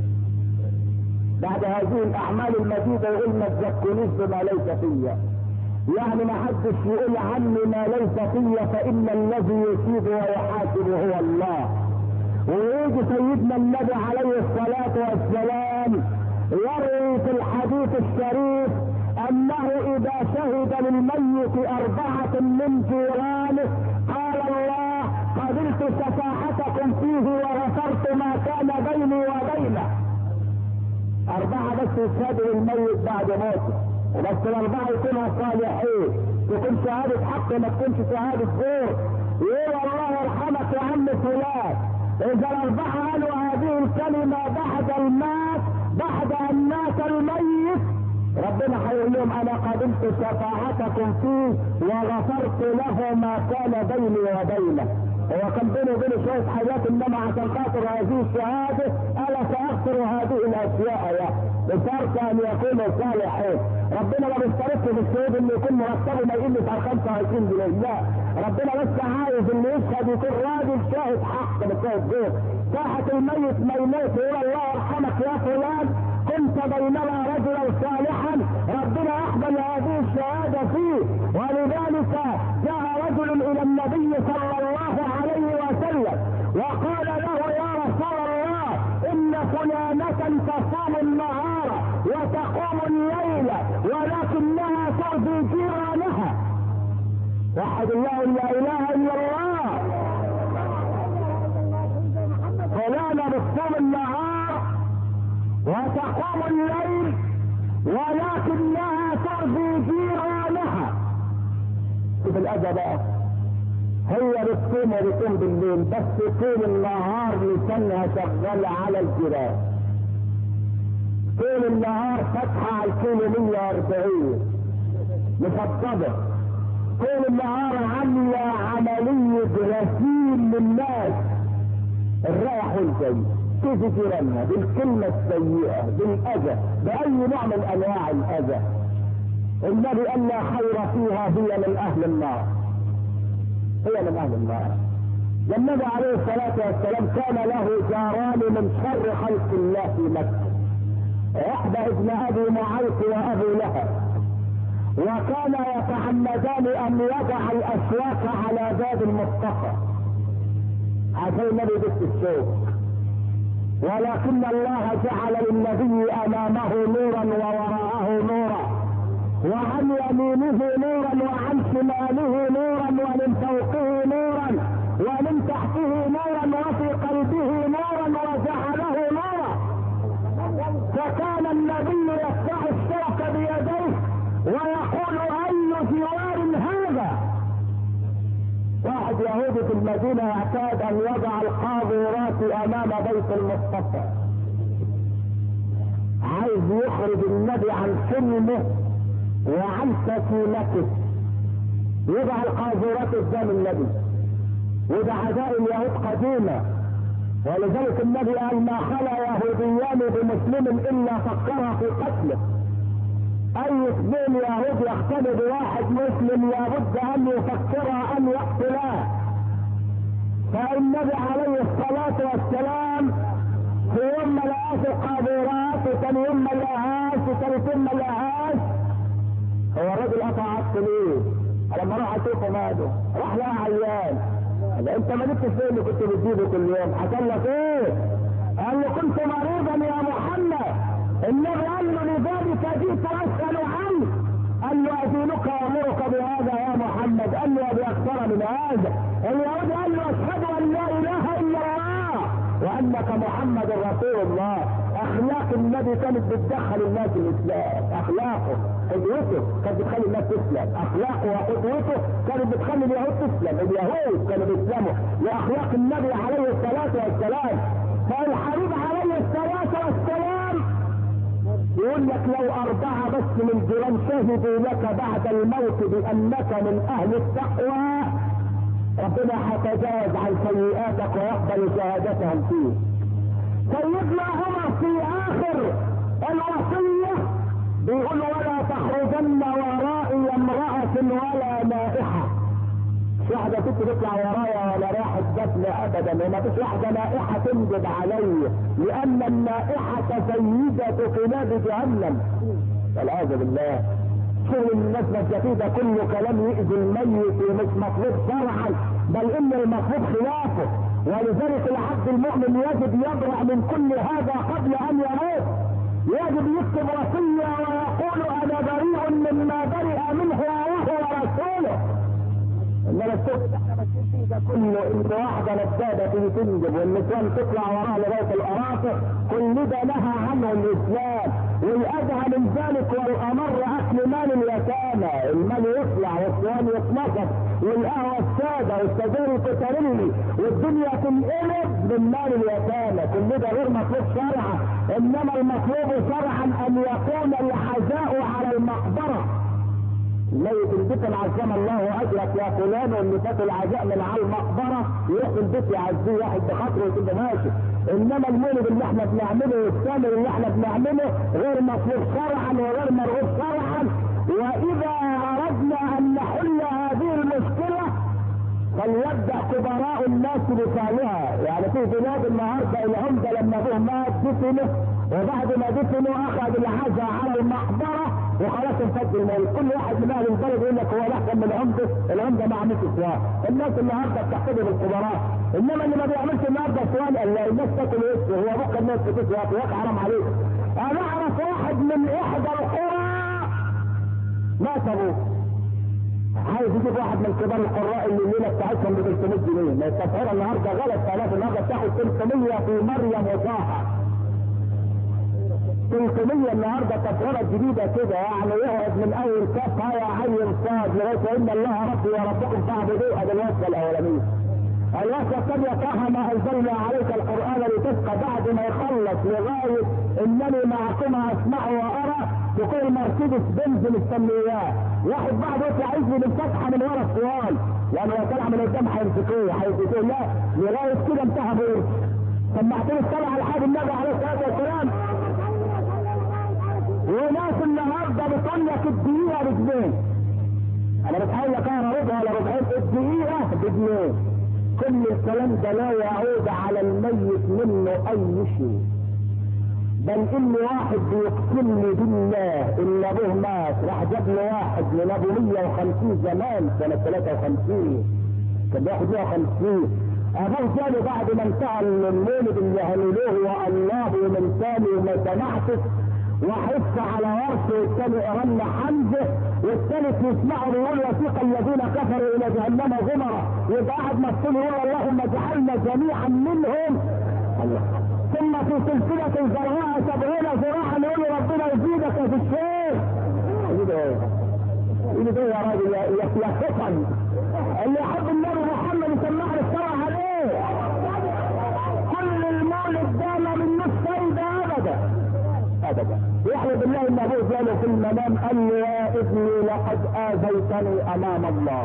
بعد هذه الاعمال المجيده يقول ما تزكونيش بما ليس فيا، يعني ما حدش يقول عني ما ليس فيا فان الذي يصيب ويحاسب هو الله. ويجي سيدنا النبي عليه الصلاه والسلام يروي في الحديث الشريف انه اذا شهد للميت اربعه من جيرانه قال الله قبلت شفاعتكم فيه وغفرت ما كان بيني وبينه. اربعه بس يشهدوا للميت بعد موته، وبس الاربعه يكونوا صالحين، تكون شهاده حق ما تكونش شهاده زور. يقول الله يرحمك يا عم فلان، اذا الاربعه قالوا هذه الكلمه بعد المات بعد ان مات الميت ربنا هيقول لهم انا قبلت شفاعتكم فيه وغفرت له ما كان بيني وبينه. هو كان بيني وبينه شويه حاجات، انما عشان خاطر هذه الشهاده انا ساغفر هذه الاشياء يا بشرط ان يكونوا صالحين. ربنا ما بيشترطش في الشهود انه يكون مرتبه ما يقلش على خمسة وعشرين جنيه، لا، ربنا بس عايز اللي يشهد يكون راجل شاهد حق مش شاهد زور. ساحه الميت ما يموت يقول الله يرحمك يا فلان كنت بيننا رجلا صالحا ربنا يقبل هذه الشهاده فيه. ولذلك جاء رجل الى النبي صلى الله عليه وسلم وقال له يا رسول الله ان فلانة تصوم النهار وتقوم الليل ولكنها تؤذي جيرانها. وحد الله لا اله الا الله. فلانة بتصوم النهار وتقوم الليل ولكنها تؤذي جيرانها. شوف الأذى بقى، هي بتصوم وبتصوم بالليل بس طول النهار لسانها شغالة على الجيران. طول النهار فاتحه على الكيلو مية واربعين مفضله، طول النهار عامله عمليه غسيل للناس الرايح والجاي، كيف جيرانها بالكلمه السيئه بالاذى باي نوع من انواع الاذى. النبي قال لا خير فيها، هي من اهل النار، هي من اهل النار. النبي عليه الصلاه والسلام كان له جاران من شر خلق الله في مكه، احدى ابن ابي معيط وابي لهب، وكان يتعمدان ان يضع الاسواق على باب المصطفى عشان النبي بس الشوك، ولكن الله جعل للنبي امامه نورا ووراءه نورا، وعن يمينه نورا وعن شماله نورا ومن فوقه نورا ومن تحته نورا وفي قلبه نورا وجعله نورا. فكان النبي يفتح الشوك بيديه ويقول اي جوار هذا. واحد يهودي في المدينه يعتاد ان يضع القاذورات امام بيت المصطفى، عايز يخرج النبي عن سلمه وعن سكينته، يضع القاذورات قدام النبي، وده عداء اليهود قديمه، ولذلك النبي قال ما خلا يهوديان بمسلم الا فكر في قتله. اي اثنين يهود يختلف بواحد مسلم لابد ان يفكر ان يقتلاه. فالنبي عليه الصلاه والسلام في يوم ما لقاش القاذورات وثاني يوم ما لقاهاش وثالث يوم ما لقاهاش، هو الراجل قطع عطف ليه؟ لما راح اشوفه ماله راح لقى عيان. قال انت ما جبتش فين اللي كنت بتجيبه كل يوم؟ حصل لك ايه؟ قال له كنت مريضا يا محمد. النبي قال له لذلك جئت اسال عنك. قال له ادينك وامرك بهذا يا محمد. قال له ابي اكثر من هذا. اليهود قال له اشهد ان لا اله الا الله وانك محمد رسول الله. اخلاق النبي كانت بتدخل الناس الاسلام، اخلاقه قدوته كانت بتخلي الناس تسلم، اخلاقه وقدوته كانت بتخلي اليهود تسلم، اليهود كانوا بيسلموا لاخلاق النبي عليه الصلاه والسلام. فالحبيب عليه الصلاه والسلام يقول لك لو اربعه بس من جيران شهدوا لك بعد الموت بانك من اهل التقوى ربنا هيتجاوز عن سيئاتك ويقبل شهادتهم فيه. سيدنا عمر في اخر الوصيه بيقول ولا تخرجن ورائي امراه ولا نائحه. مش واحده ست تطلع ورايا ولا راحت دفن ابدا، وما فيش واحده نائحه تنجب علي، لان النائحه سيده كلاب جهنم والعياذ بالله. شغل الناس مش ده كله كلام يؤذي الميت ومش مطلوب شرعا، بل ان المطلوب خلافه. ولذلك العبد المؤمن يجب يبرأ من كل هذا قبل ان يموت، يجب يكتب وصيه ويقول انا بريء مما برئ منه الله ورسوله. انما السكت احنا ماشيين فيه ده كله ان واحده نجاده تيجي تنجب والنسوان تطلع وراها لغايه الارافق، كل ده نهى عنه الاسلام. والادهى من ذلك والامر اكل مال اليتامى، المال يطلع والصوان يتنصب والقهوه الساده والسجاير تترلي والدنيا تنقلب من مال اليتامى، كل ده غير مطلوب شرعا. انما المطلوب شرعا ان يكون العزاء على المقبره. الميت البيت عزم الله اجرك يا فلان، واللي فات العزاء من على المقبره يروح البيت يعزيه واحد بخاطره ويكون ماشي. انما المولد اللي احنا بنعمله والثامر اللي احنا بنعمله غير مطلوب شرعا وغير مرغوب شرعا. واذا اردنا ان نحل هذه المشكله فليبدا كبراء الناس بفعلها. يعني في بلاد النهارده العمده لما ابوه مات دفنه، وبعد ما دفنوا اخذ العزاء على المقبره وخلاص انفض المولد. كل واحد من اهل البلد يقول لك هو احسن من العمده، العمده ما عملش سواء. الناس النهارده بتحتضن الكبراء، انما اللي ما بيعملش النهارده سواء الا الناس تاكل ايه؟ هو بكره الناس بتسوى يا اخي حرام عليك. انا اعرف واحد من احدى القرى مات ابوه، عايز يجيب واحد من كبار القراء اللي الليله بتاعتهم ب ثلاثمية جنيه، ما التسعيره النهارده غلط. ثلاثه النهارده بتاخد ثلاثمية في مريم وطاحه، ثلاثمية النهارده تسعيره جديده كده، يعني يقعد من اول كاف هيا عين صاد لغايه ان الله ربي وربكم فاعبدوه. ادي الوصفه الاولانيه. الوصف الثانية طه ما انزلنا عليك القرآن لتشقى، بعد ما يخلص لغاية انني معكما اسمع وارى تقول مرسيدس بنز مستنياه، واحد بعد يطلع يجري من فتحة من ورا الصوان، لانه لو طلع من قدام هيمسكوه هيمسكوه، لا لغاية كده انتهى بيه. سمعتني الصلاة على حاجة النبي عليه الصلاة والسلام. وناس النهارده بتقول لك الدقيقة بجنيه، انا بتحاول لك اقرا ربع ولا ربعين، الدقيقة بجنيه. كل الكلام ده لا يعود على الميت منه اي شيء، بل ان واحد بيقسمني بالله ان ابوه مات، راح جاب له واحد من ابو مية وخمسين زمان سنة ثلاثة وخمسين كان بياخد مية وخمسين، ابوه جاله بعد ما انتهى المولد اللي عملوه والله ومن ثاني وما سمعتش، وحس على ورثه والثاني قرن حمزه، والثالث يسمعه بيقول وثيق الذين كفروا الى جهنم زمرا، يبقى قاعد مسؤول يقول اللهم اجعلنا جميعا منهم. ثم في سلسله زرعها سبعين ذراعا يقول ربنا يزيدك في الشيخ. يقول ايه؟ يقول ايه يا راجل يا يا فطن اللي يحب النبي محمد يسمعنا الصلاه عليه. كل المولد ده ما منوش فايده ابدا ابدا. يحلى بالله ان ابوه جاله في المنام قال له يا ابني لقد اذيتني امام الله.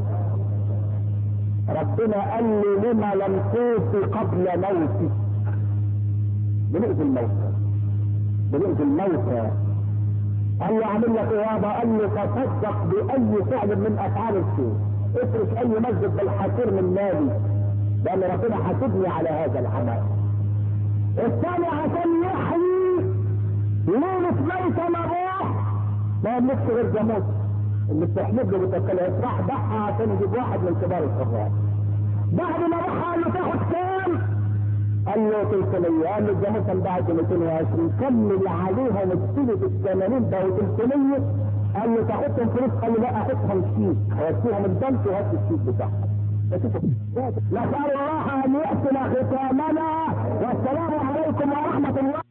ربنا قال لي لما لم توفي قبل موتي. بنؤذي الموتى بنؤذي الموتى. قال له اعمل لك ايه يابا؟ قال له تصدق باي فعل من افعال الخير، افرش اي مسجد بالحصير من مالي، لان ربنا حاسبني على هذا العمل. الثاني عشان يحيي ليلة ميتة مروح ما يملكش غير جاموس اللي بتحمد له بتاكلها، راح ضحى عشان يجيب واحد من كبار القراء. بعد ما راح قال له تاخد كام؟ قال له ثلاثمية. قال له الجاموس انباعت مئتين وعشرين، كمل عليهم السنة الثمانين بقوا ثلاثمية. قال له تاخدهم فلوس؟ قال له لا اخدهم شيك، هوديهم البنك وهات الشيك بتاعهم. نسأل الله ان يحسن ختامنا، والسلام عليكم ورحمة الله.